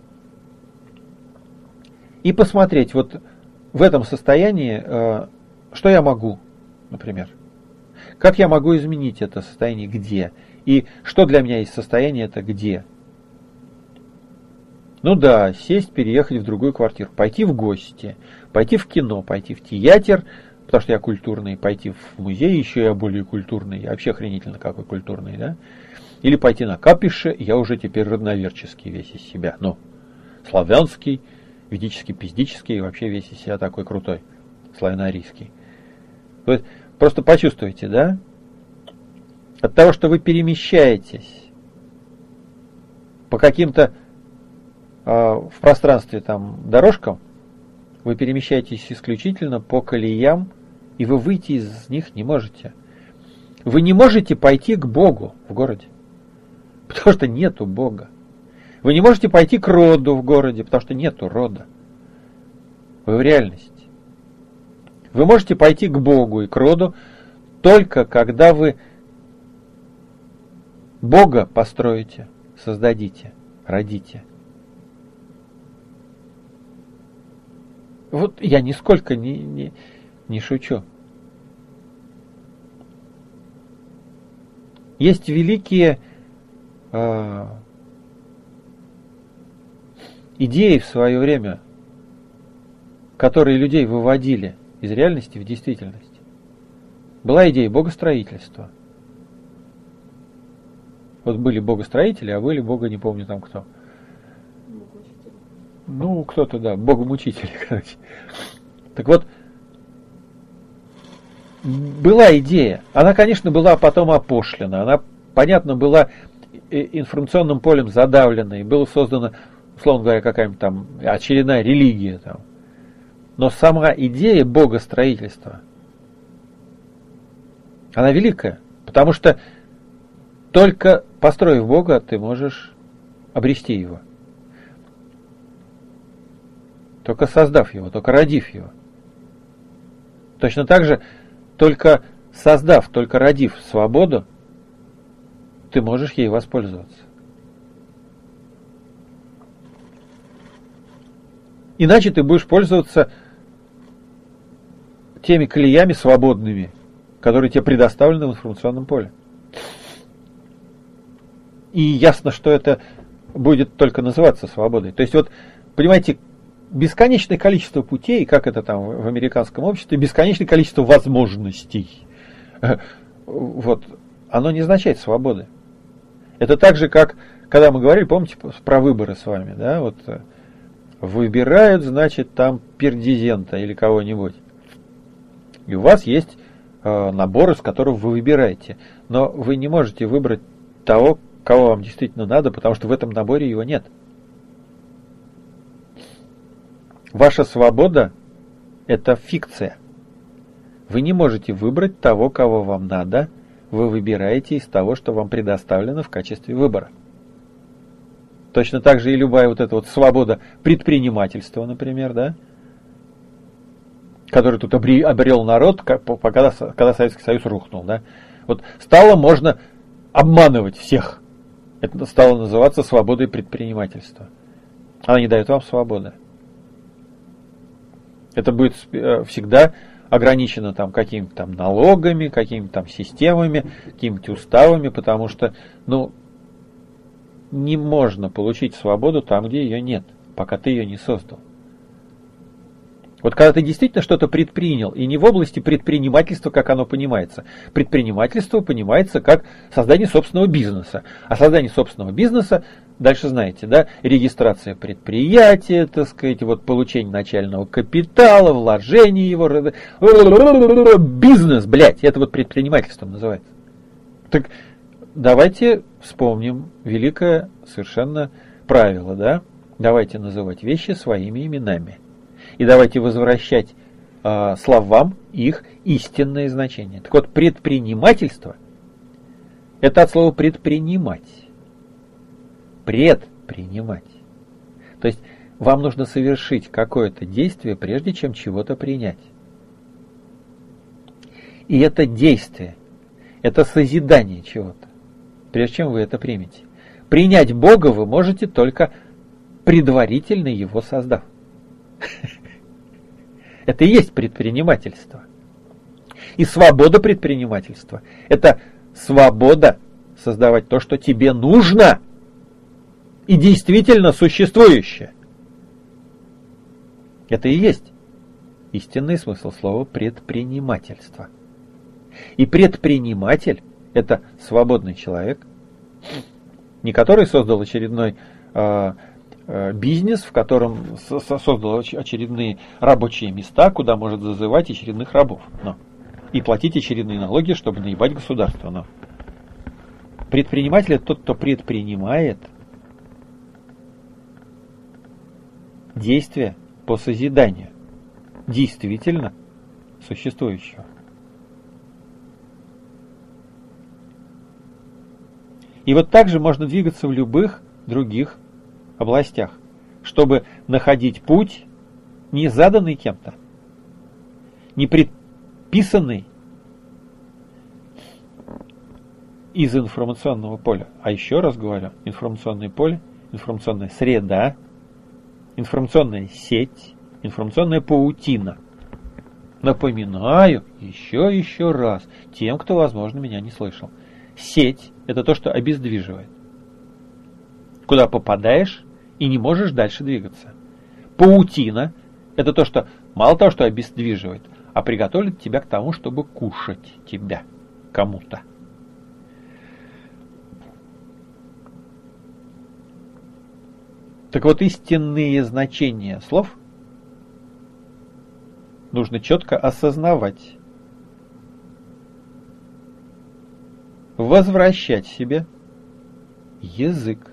И посмотреть вот в этом состоянии, что я могу, например. Как я могу изменить это состояние, где. И что для меня есть состояние, это где. Ну да, сесть, переехать в другую квартиру, пойти в гости, пойти в кино, пойти в театр, потому что я культурный, пойти в музей, еще я более культурный, я вообще охренительно какой культурный, да? Или пойти на капище, я уже теперь родноверческий весь из себя, ну, славянский, ведический, пиздический, и вообще весь из себя такой крутой, славяно-арийский. Просто почувствуйте, да? От того, что вы перемещаетесь по каким-то в пространстве там дорожкам, вы перемещаетесь исключительно по колеям, и вы выйти из них не можете. Вы не можете пойти к Богу в городе, потому что нету Бога. Вы не можете пойти к роду в городе, потому что нету рода. Вы в реальности. Вы можете пойти к Богу и к роду только когда вы Бога построите, создадите, родите. Вот я нисколько не шучу. Есть великие идеи в свое время, которые людей выводили из реальности в действительность. Была идея богостроительства. Вот были богостроители, а были бога не помню там кто. Ну, кто-то, да, богомучители, короче. Так вот, была идея. Она, конечно, была потом опошлена. Она, понятно, была информационным полем задавлена. И была создана, условно говоря, какая-нибудь там очередная религия. Там. Но сама идея богостроительства, она великая. Потому что только построив Бога, ты можешь обрести его. Только создав его, только родив его. Точно так же, только создав, только родив свободу, ты можешь ей воспользоваться. Иначе ты будешь пользоваться теми колеями свободными, которые тебе предоставлены в информационном поле. И ясно, что это будет только называться свободой. То есть вот, понимаете, бесконечное количество путей, как это там в американском обществе, бесконечное количество возможностей, вот, оно не означает свободы. Это так же, как, когда мы говорили, помните, про выборы с вами, да, вот, выбирают, значит, там пердизента или кого-нибудь. И у вас есть набор, из которого вы выбираете. Но вы не можете выбрать того, кого вам действительно надо, потому что в этом наборе его нет. Ваша свобода – это фикция. Вы не можете выбрать того, кого вам надо, вы выбираете из того, что вам предоставлено в качестве выбора. Точно так же и любая вот эта вот свобода предпринимательства, например, да, который тут обрел народ, когда Советский Союз рухнул. Да, вот стало можно обманывать всех. Это стало называться свободой предпринимательства. Она не дает вам свободы. Это будет всегда ограничено там какими-то там налогами, какими-то там системами, какими-то уставами, потому что, ну, не можно получить свободу там, где ее нет, пока ты ее не создал. Вот когда ты действительно что-то предпринял, и не в области предпринимательства, как оно понимается. Предпринимательство понимается как создание собственного бизнеса. А создание собственного бизнеса, дальше знаете, да, регистрация предприятия, так сказать, вот получение начального капитала, вложение его, бизнес, блядь, это вот предпринимательством называется. Так давайте вспомним великое совершенно правило, да, давайте называть вещи своими именами. И давайте возвращать словам их истинное значение. Так вот, предпринимательство – это от слова предпринимать. Предпринимать. То есть, вам нужно совершить какое-то действие, прежде чем чего-то принять. И это действие, это созидание чего-то, прежде чем вы это примете. Принять Бога вы можете только предварительно его создав. Это и есть предпринимательство. И свобода предпринимательства – это свобода создавать то, что тебе нужно, и действительно существующее. Это и есть истинный смысл слова предпринимательство. И предприниматель – это свободный человек, не который создал очередной бизнес, в котором создал очередные рабочие места, куда может зазывать очередных рабов. И платить очередные налоги, чтобы наебать государство. Предприниматель – это тот, кто предпринимает действия по созиданию действительно существующего. И вот так же можно двигаться в любых других областях, чтобы находить путь, не заданный кем-то, не предписанный из информационного поля. А еще раз говорю, информационное поле, информационная среда, информационная сеть, информационная паутина. Напоминаю еще раз тем, кто, возможно, меня не слышал. Сеть – это то, что обездвиживает. Куда попадаешь и не можешь дальше двигаться. Паутина – это то, что мало того, что обездвиживает, а приготовит тебя к тому, чтобы кушать тебя кому-то. Так вот, истинные значения слов нужно четко осознавать, возвращать себе язык.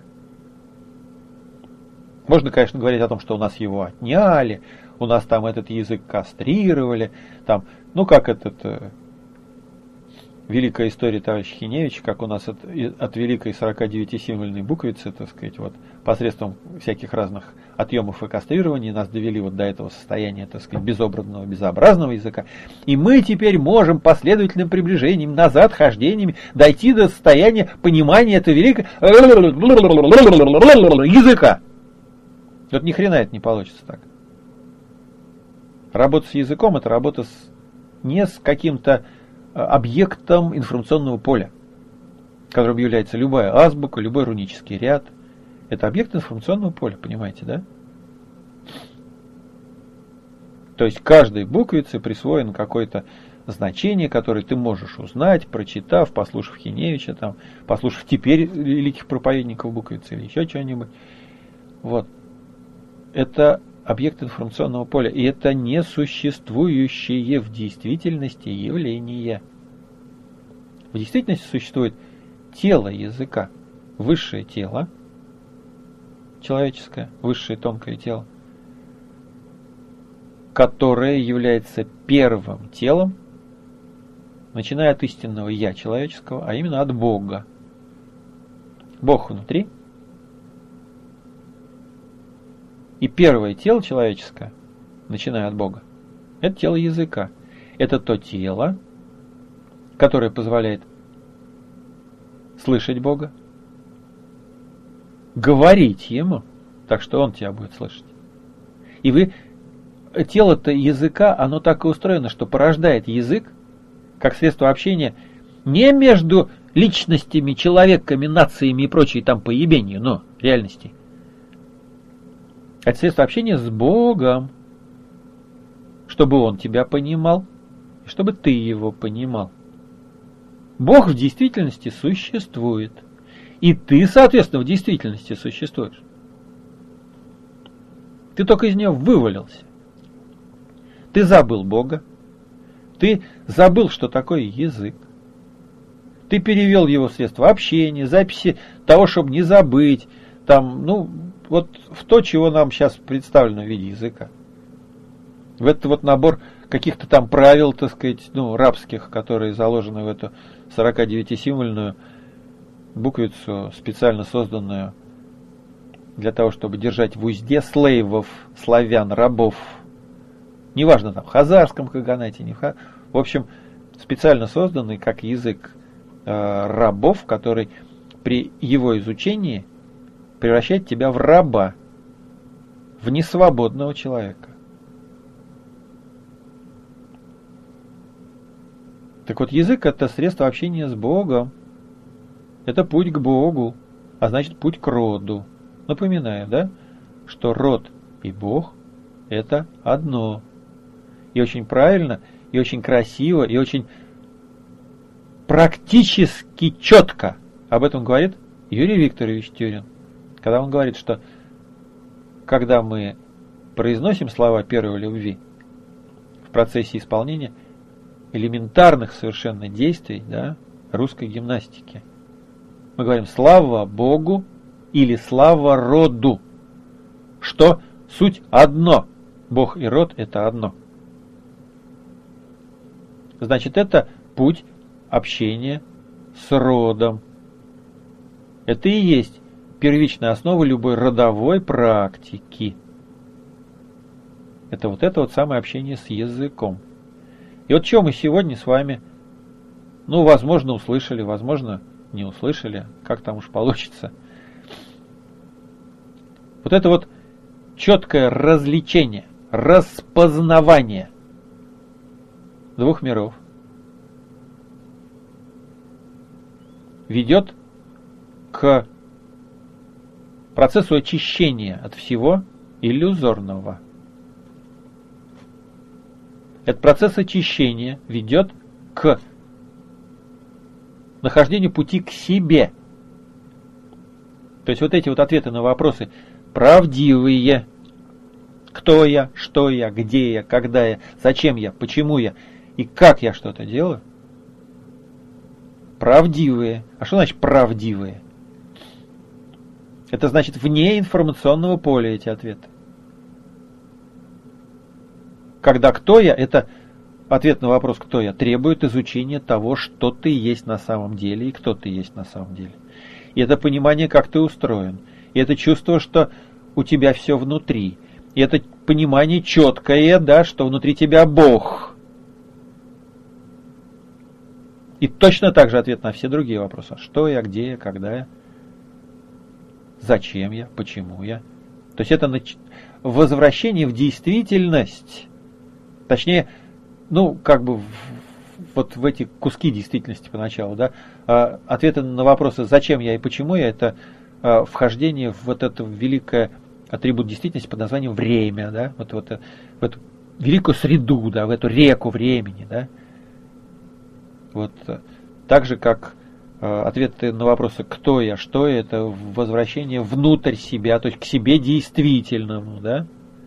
Можно, конечно, говорить о том, что у нас его отняли, у нас там этот язык кастрировали, там, великая история товарища Хиневича, как у нас от великой 49-символьной буквицы, так сказать, посредством всяких разных отъемов и кастрирований нас довели до этого состояния, так сказать, безобразного, безобразного языка. И мы теперь можем последовательным приближением, назад хождениями дойти до состояния понимания этого великого языка. Вот ни хрена это не получится так. Работа с языком – это работа не с каким-то объектом информационного поля, которым является любая азбука, любой рунический ряд. Это объект информационного поля, понимаете, да? То есть каждой буквице присвоено какое-то значение, которое ты можешь узнать, прочитав, послушав Хиневича, послушав теперь великих проповедников буквицы или еще что-нибудь. Это объект информационного поля, и это несуществующее в действительности явление. В действительности существует тело языка, высшее тело, человеческое, высшее тонкое тело, которое является первым телом, начиная от истинного «я» человеческого, а именно от Бога. Бог внутри. И первое тело человеческое, начиная от Бога, это тело языка. Это то тело, которое позволяет слышать Бога, говорить Ему, так что Он тебя будет слышать. И тело-то языка, оно так и устроено, что порождает язык, как средство общения, не между личностями, человеками, нациями и прочей там поебенью, но реальности. Это средство общения с Богом, чтобы Он тебя понимал, и чтобы ты Его понимал. Бог в действительности существует, и ты, соответственно, в действительности существуешь. Ты только из нее вывалился. Ты забыл Бога, ты забыл, что такое язык, ты перевел его в средства общения, записи того, чтобы не забыть, в то, чего нам сейчас представлено в виде языка. В этот набор каких-то там правил, так сказать, рабских, которые заложены в эту 49-символьную буквицу, специально созданную для того, чтобы держать в узде слейвов, славян, рабов. Неважно, в хазарском каганате, в общем, специально созданный как язык рабов, который при его изучении превращает тебя в раба, в несвободного человека. Так вот, язык – это средство общения с Богом. Это путь к Богу, а значит путь к роду. Напоминаю, да, что род и Бог – это одно. И очень правильно, и очень красиво, и очень практически четко об этом говорит Юрий Викторович Тюрин, когда он говорит, что когда мы произносим слова первой любви в процессе исполнения элементарных совершенно действий, да, русской гимнастики, мы говорим «слава Богу» или «слава роду», что суть одно. Бог и род – это одно. Значит, это путь общения с родом. Это и есть первичная основа любой родовой практики. Это вот самое общение с языком. И вот что мы сегодня с вами, возможно, услышали, возможно, не услышали, как там уж получится. Вот это вот четкое развлечение, распознавание двух миров ведет к процессу очищения от всего иллюзорного. Этот процесс очищения ведет к нахождению пути к себе. То есть вот эти вот ответы на вопросы правдивые. Кто я, что я, где я, когда я, зачем я, почему я и как я что-то делаю. Правдивые. А что значит правдивые? Это значит вне информационного поля эти ответы. Когда кто я, это ответ на вопрос «кто я» требует изучения того, что ты есть на самом деле и кто ты есть на самом деле. И это понимание, как ты устроен. И это чувство, что у тебя все внутри. И это понимание четкое, да, что внутри тебя Бог. И точно так же ответ на все другие вопросы. Что я, где я, когда я, зачем я, почему я. То есть это возвращение в действительность. Точнее, вот в эти куски действительности поначалу, да, ответы на вопросы «зачем я» и «почему я» – это вхождение в вот это великое атрибут действительности под названием время, да, в эту великую среду, да, в эту реку времени, да. Вот так же, как ответы на вопросы «кто я», «что я» – это возвращение внутрь себя, то есть к себе действительному, да.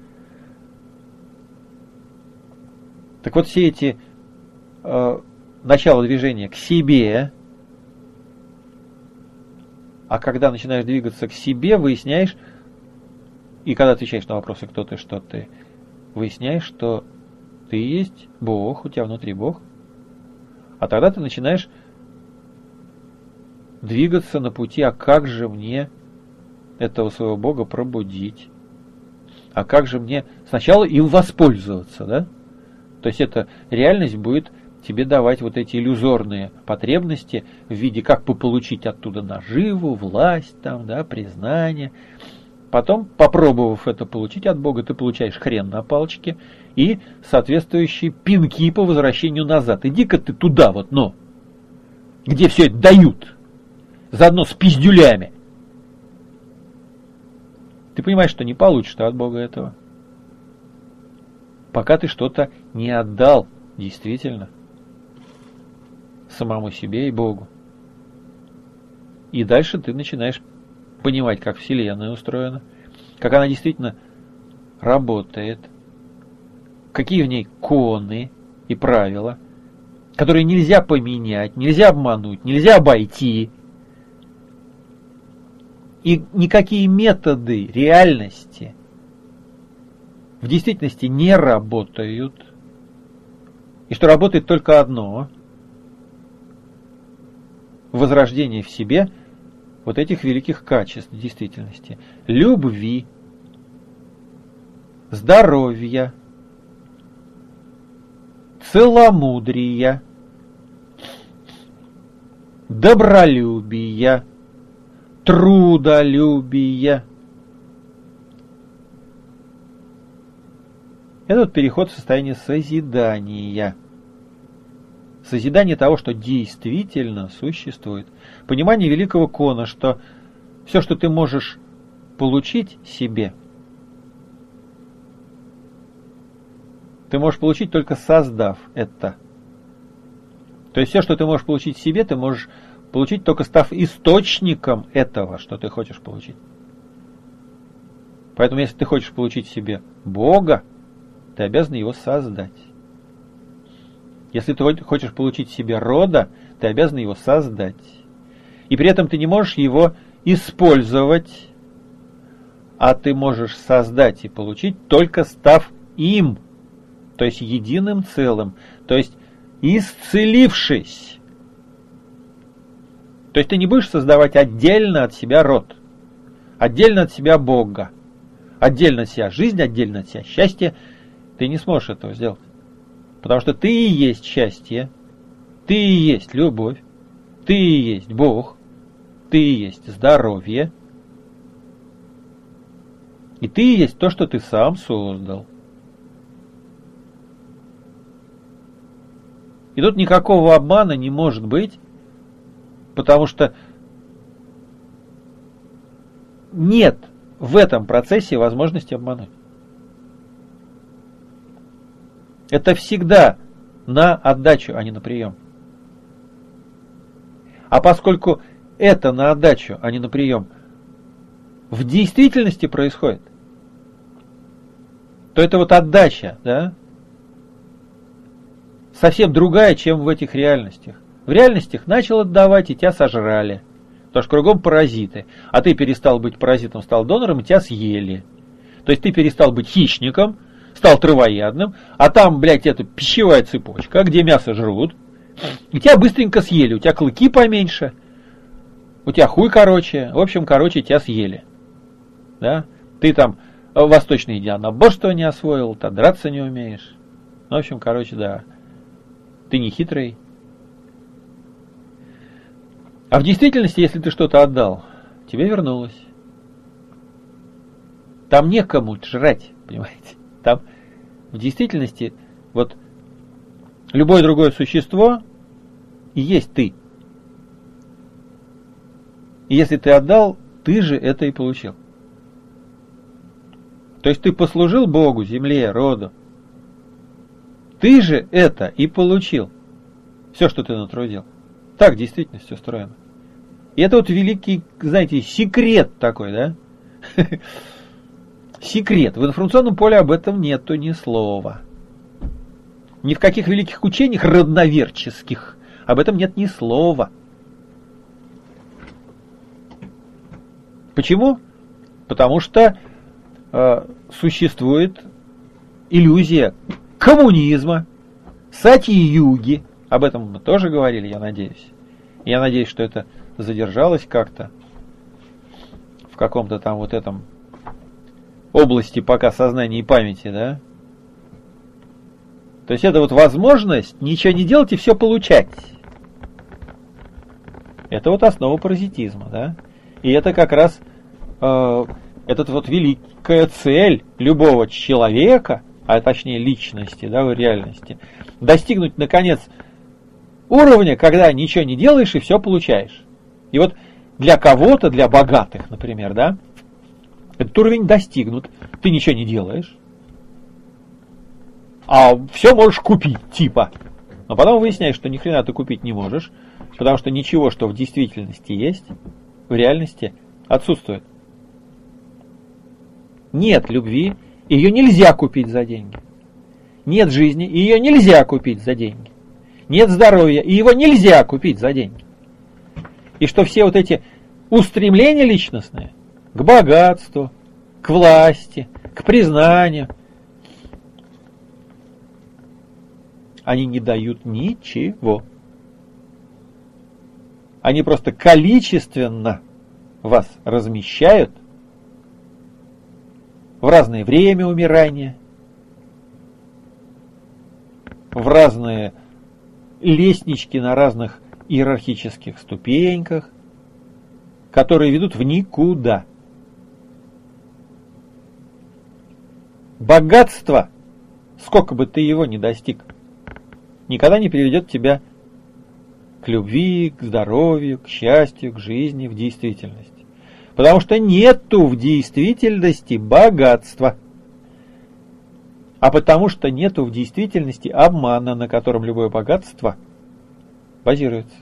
Так вот, все эти начало движения к себе, а когда начинаешь двигаться к себе, выясняешь, и когда отвечаешь на вопросы «кто ты, что ты», выясняешь, что ты есть Бог, у тебя внутри Бог, а тогда ты начинаешь двигаться на пути, а как же мне этого своего Бога пробудить, а как же мне сначала им воспользоваться, да? То есть эта реальность будет тебе давать вот эти иллюзорные потребности в виде, как получить оттуда наживу, власть, там, да, признание. Потом, попробовав это получить от Бога, ты получаешь хрен на палочке и соответствующие пинки по возвращению назад. Иди-ка ты туда, где все это дают, заодно с пиздюлями. Ты понимаешь, что не получишь от Бога этого, пока ты что-то не отдал действительно самому себе и Богу. И дальше ты начинаешь понимать, как Вселенная устроена, как она действительно работает, какие в ней законы и правила, которые нельзя поменять, нельзя обмануть, нельзя обойти. И никакие методы реальности в действительности не работают. И что работает только одно – возрождение в себе вот этих великих качеств действительности. Любви, здоровья, целомудрия, добролюбия, трудолюбия. Это переход в состояние созидания. Созидание того, что действительно существует. Понимание великого кона, что все, что ты можешь получить себе, ты можешь получить только создав это. То есть все, что ты можешь получить себе, ты можешь получить только став источником этого, что ты хочешь получить. Поэтому если ты хочешь получить себе Бога, ты обязан его создать. Если ты хочешь получить себе рода, ты обязан его создать. И при этом ты не можешь его использовать, а ты можешь создать и получить, только став им, то есть единым целым, то есть исцелившись. То есть ты не будешь создавать отдельно от себя род, отдельно от себя Бога, отдельно от себя жизнь, отдельно от себя счастье. Ты не сможешь этого сделать. Потому что ты и есть счастье, ты и есть любовь, ты и есть Бог, ты и есть здоровье. И ты и есть то, что ты сам создал. И тут никакого обмана не может быть, потому что нет в этом процессе возможности обмануть. Это всегда на отдачу, а не на прием. А поскольку это на отдачу, а не на прием, в действительности происходит, то это вот отдача, да, совсем другая, чем в этих реальностях. В реальностях начал отдавать, и тебя сожрали. Потому что кругом паразиты. А ты перестал быть паразитом, стал донором, и тебя съели. То есть ты перестал быть хищником, стал травоядным, а там, блядь, это пищевая цепочка, где мясо жрут, и тебя быстренько съели. У тебя клыки поменьше, у тебя хуй короче. В общем, тебя съели. Да? Ты там восточное единоборство не освоил, ты драться не умеешь. В общем, да. Ты не хитрый. А в действительности, если ты что-то отдал, тебе вернулось. Там некому жрать, понимаете? Там в действительности вот любое другое существо и есть ты. И если ты отдал, ты же это и получил. То есть ты послужил Богу, земле, роду. Ты же это и получил. Все, что ты натрудил. Так в действительности устроено. И это вот великий, знаете, секрет такой, да? Секрет. В информационном поле об этом нету ни слова. Ни в каких великих учениях родноверческих об этом нет ни слова. Почему? Потому что существует иллюзия коммунизма, сати-юги. Об этом мы тоже говорили, я надеюсь. Я надеюсь, что это задержалось как-то в каком-то там вот этом области пока сознания и памяти, да? То есть это вот возможность ничего не делать и все получать. Это вот основа паразитизма, да? И это как раз этот вот великая цель любого человека, а точнее личности, да, в реальности, достигнуть наконец уровня, когда ничего не делаешь и все получаешь. И вот для кого-то, для богатых, например, да, этот уровень достигнут, ты ничего не делаешь, а все можешь купить, типа. Но потом выясняешь, что ни хрена ты купить не можешь, потому что ничего, что в действительности есть, в реальности отсутствует. Нет любви, ее нельзя купить за деньги. Нет жизни, ее нельзя купить за деньги. Нет здоровья, и его нельзя купить за деньги. И что все вот эти устремления личностные к богатству, к власти, к признанию, они не дают ничего. Они просто количественно вас размещают в разное время умирания, в разные лестнички на разных иерархических ступеньках, которые ведут в никуда. Богатство, сколько бы ты его ни достиг, никогда не приведет тебя к любви, к здоровью, к счастью, к жизни в действительности. Потому что нету в действительности богатства. А потому что нету в действительности обмана, на котором любое богатство базируется.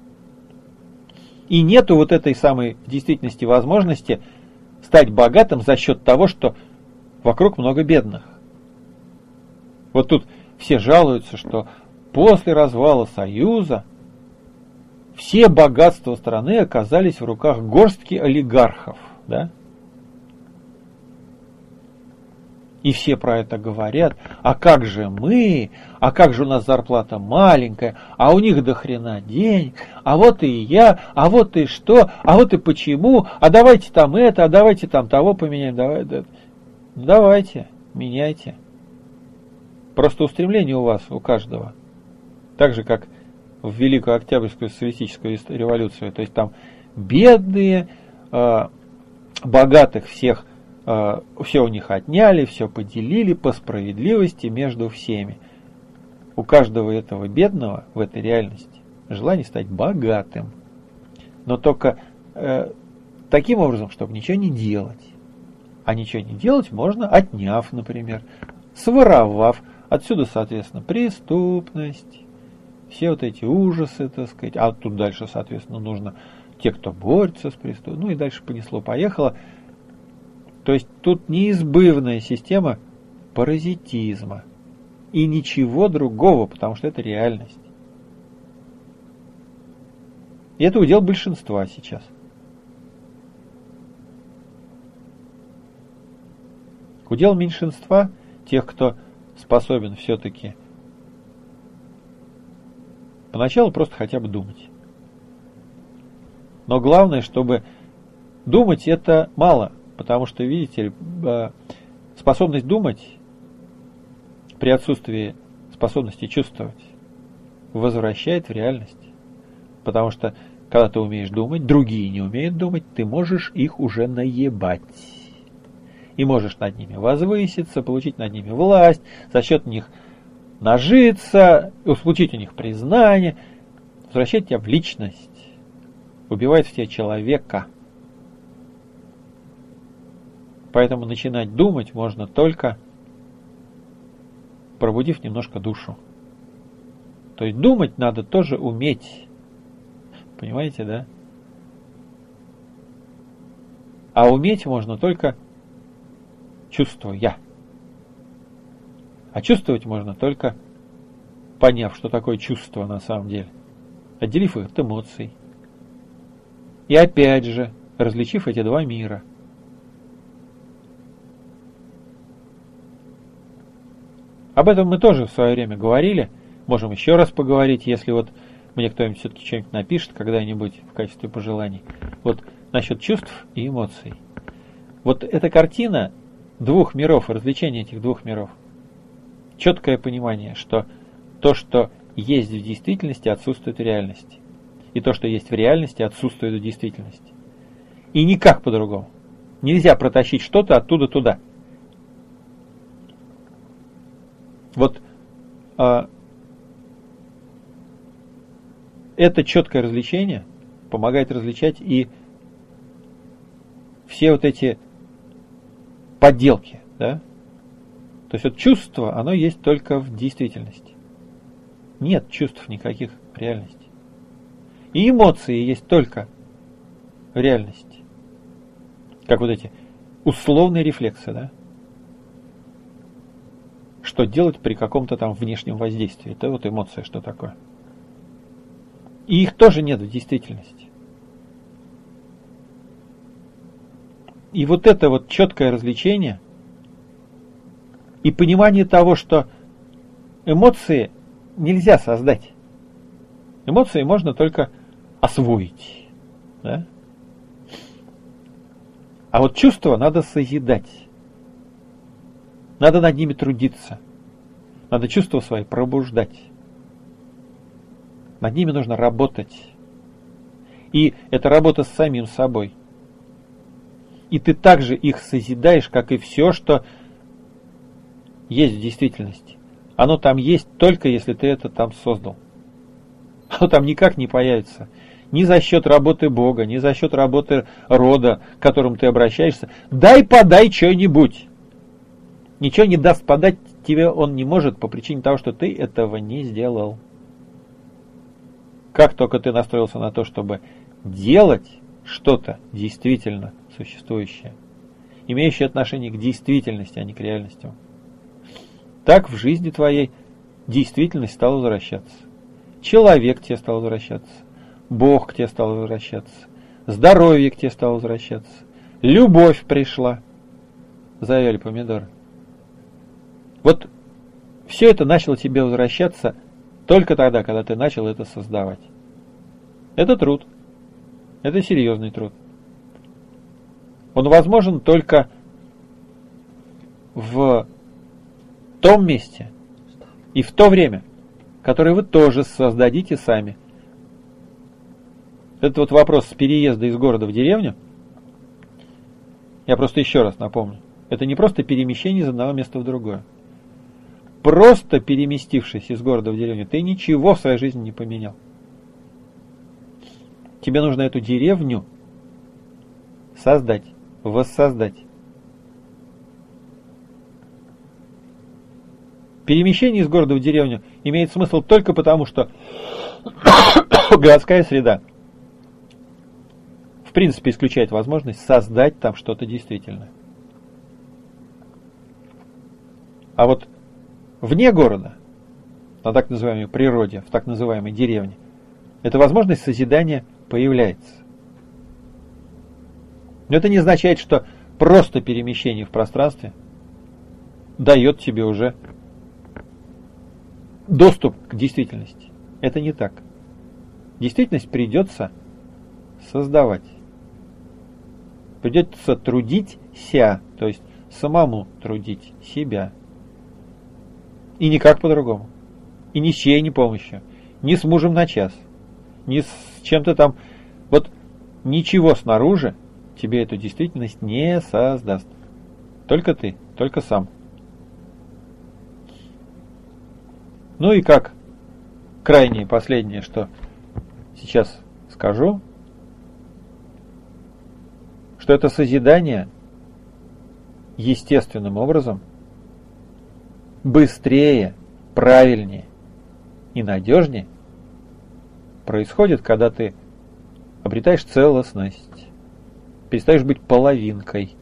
И нету вот этой самой в действительности возможности стать богатым за счет того, что вокруг много бедных. Вот тут все жалуются, что после развала Союза все богатства страны оказались в руках горстки олигархов. Да? И все про это говорят. А как же мы? А как же у нас зарплата маленькая? А у них до хрена денег? А вот и я? А вот и что? А вот и почему? А давайте там это, а давайте там того поменяем. Давайте, меняйте. Просто устремление у вас, у каждого. Так же, как в Великую Октябрьскую социалистическую революцию. То есть там бедные, богатых всех, все у них отняли, все поделили по справедливости между всеми. У каждого этого бедного в этой реальности желание стать богатым. Но только таким образом, чтобы ничего не делать. А ничего не делать можно, отняв, например, своровав. Отсюда, соответственно, преступность, все вот эти ужасы, так сказать. А тут дальше, соответственно, нужно те, кто борется с преступностью. Ну и дальше понесло-поехало. То есть тут неизбывная система паразитизма. И ничего другого, потому что это реальность. И это удел большинства сейчас. Удел меньшинства, тех, кто способен все-таки поначалу просто хотя бы думать. Но главное, чтобы думать это мало. Потому что, видите, способность думать при отсутствии способности чувствовать возвращает в реальность. Потому что, когда ты умеешь думать, другие не умеют думать, ты можешь их уже наебать. И можешь над ними возвыситься, получить над ними власть, за счет них нажиться, получить у них признание, возвращать тебя в личность, убивает в тебя человека. Поэтому начинать думать можно только пробудив немножко душу. То есть думать надо тоже уметь. Понимаете, да? А уметь можно только чувствуя. А чувствовать можно только поняв, что такое чувство на самом деле. Отделив их от эмоций. И опять же, различив эти два мира. Об этом мы тоже в свое время говорили. Можем еще раз поговорить, если вот мне кто-нибудь все-таки что-нибудь напишет когда-нибудь в качестве пожеланий. Вот насчет чувств и эмоций. Вот эта картина двух миров, развлечение этих двух миров. Четкое понимание, что то, что есть в действительности, отсутствует в реальности. И то, что есть в реальности, отсутствует в действительности. И никак по-другому. Нельзя протащить что-то оттуда туда. Вот это четкое развлечение помогает различать и все вот эти подделки, да? То есть вот чувство, оно есть только в действительности. Нет чувств никаких в реальности. И эмоции есть только в реальности. Как вот эти условные рефлексы, да? Что делать при каком-то там внешнем воздействии. Это вот эмоция, что такое. И их тоже нет в действительности. И вот это вот четкое развлечение и понимание того, что эмоции нельзя создать. Эмоции можно только освоить. Да? А вот чувства надо созидать. Надо над ними трудиться. Надо чувства свои пробуждать. Над ними нужно работать. И это работа с самим собой. И ты также их созидаешь, как и все, что есть в действительности. Оно там есть только если ты это там создал. Оно там никак не появится. ни за счет работы Бога, ни за счет работы рода, к которому ты обращаешься. Дай-подай что-нибудь. Ничего не даст подать тебе он не может по причине того, что ты этого не сделал. Как только ты настроился на то, чтобы делать что-то действительно существующее, имеющее отношение к действительности, а не к реальности, так в жизни твоей действительность стала возвращаться. Человек к тебе стал возвращаться. Бог к тебе стал возвращаться. Здоровье к тебе стало возвращаться. Любовь пришла. Завяли помидоры. Вот все это начало тебе возвращаться только тогда, когда ты начал это создавать. Это труд. Это серьезный труд. Он возможен только в том месте и в то время, которое вы тоже создадите сами. Этот вот вопрос с переезда из города в деревню, я просто еще раз напомню, это не просто перемещение из одного места в другое. Просто переместившись из города в деревню, ты ничего в своей жизни не поменял. Тебе нужно эту деревню создать, воссоздать. Перемещение из города в деревню имеет смысл только потому, что городская среда в принципе исключает возможность создать там что-то действительное. А вот вне города, на так называемой природе, в так называемой деревне, эта возможность созидания появляется. Но это не означает, что просто перемещение в пространстве дает тебе уже доступ к действительности. Это не так. Действительность придется создавать. Придется трудиться, то есть самому трудить себя. И никак по-другому. И ни с чьей ни помощью. Ни с мужем на час. Ни с чем-то там. Вот ничего снаружи тебе эту действительность не создаст. Только ты, только сам. Ну и как крайнее, последнее, что сейчас скажу, что это созидание естественным образом быстрее, правильнее и надежнее происходит, когда ты обретаешь целостность, перестаешь быть половинкой,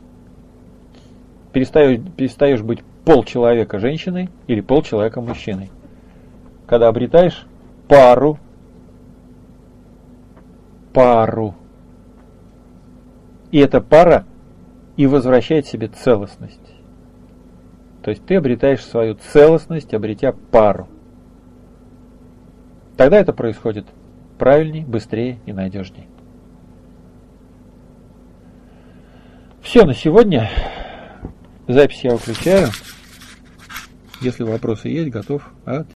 перестаешь быть полчеловека женщиной или полчеловека мужчиной. Когда обретаешь пару. И эта пара и возвращает себе целостность. То есть ты обретаешь свою целостность, обретя пару. Тогда это происходит правильнее, быстрее и надежнее. Все на сегодня. Запись я выключаю. Если вопросы есть, готов ответить.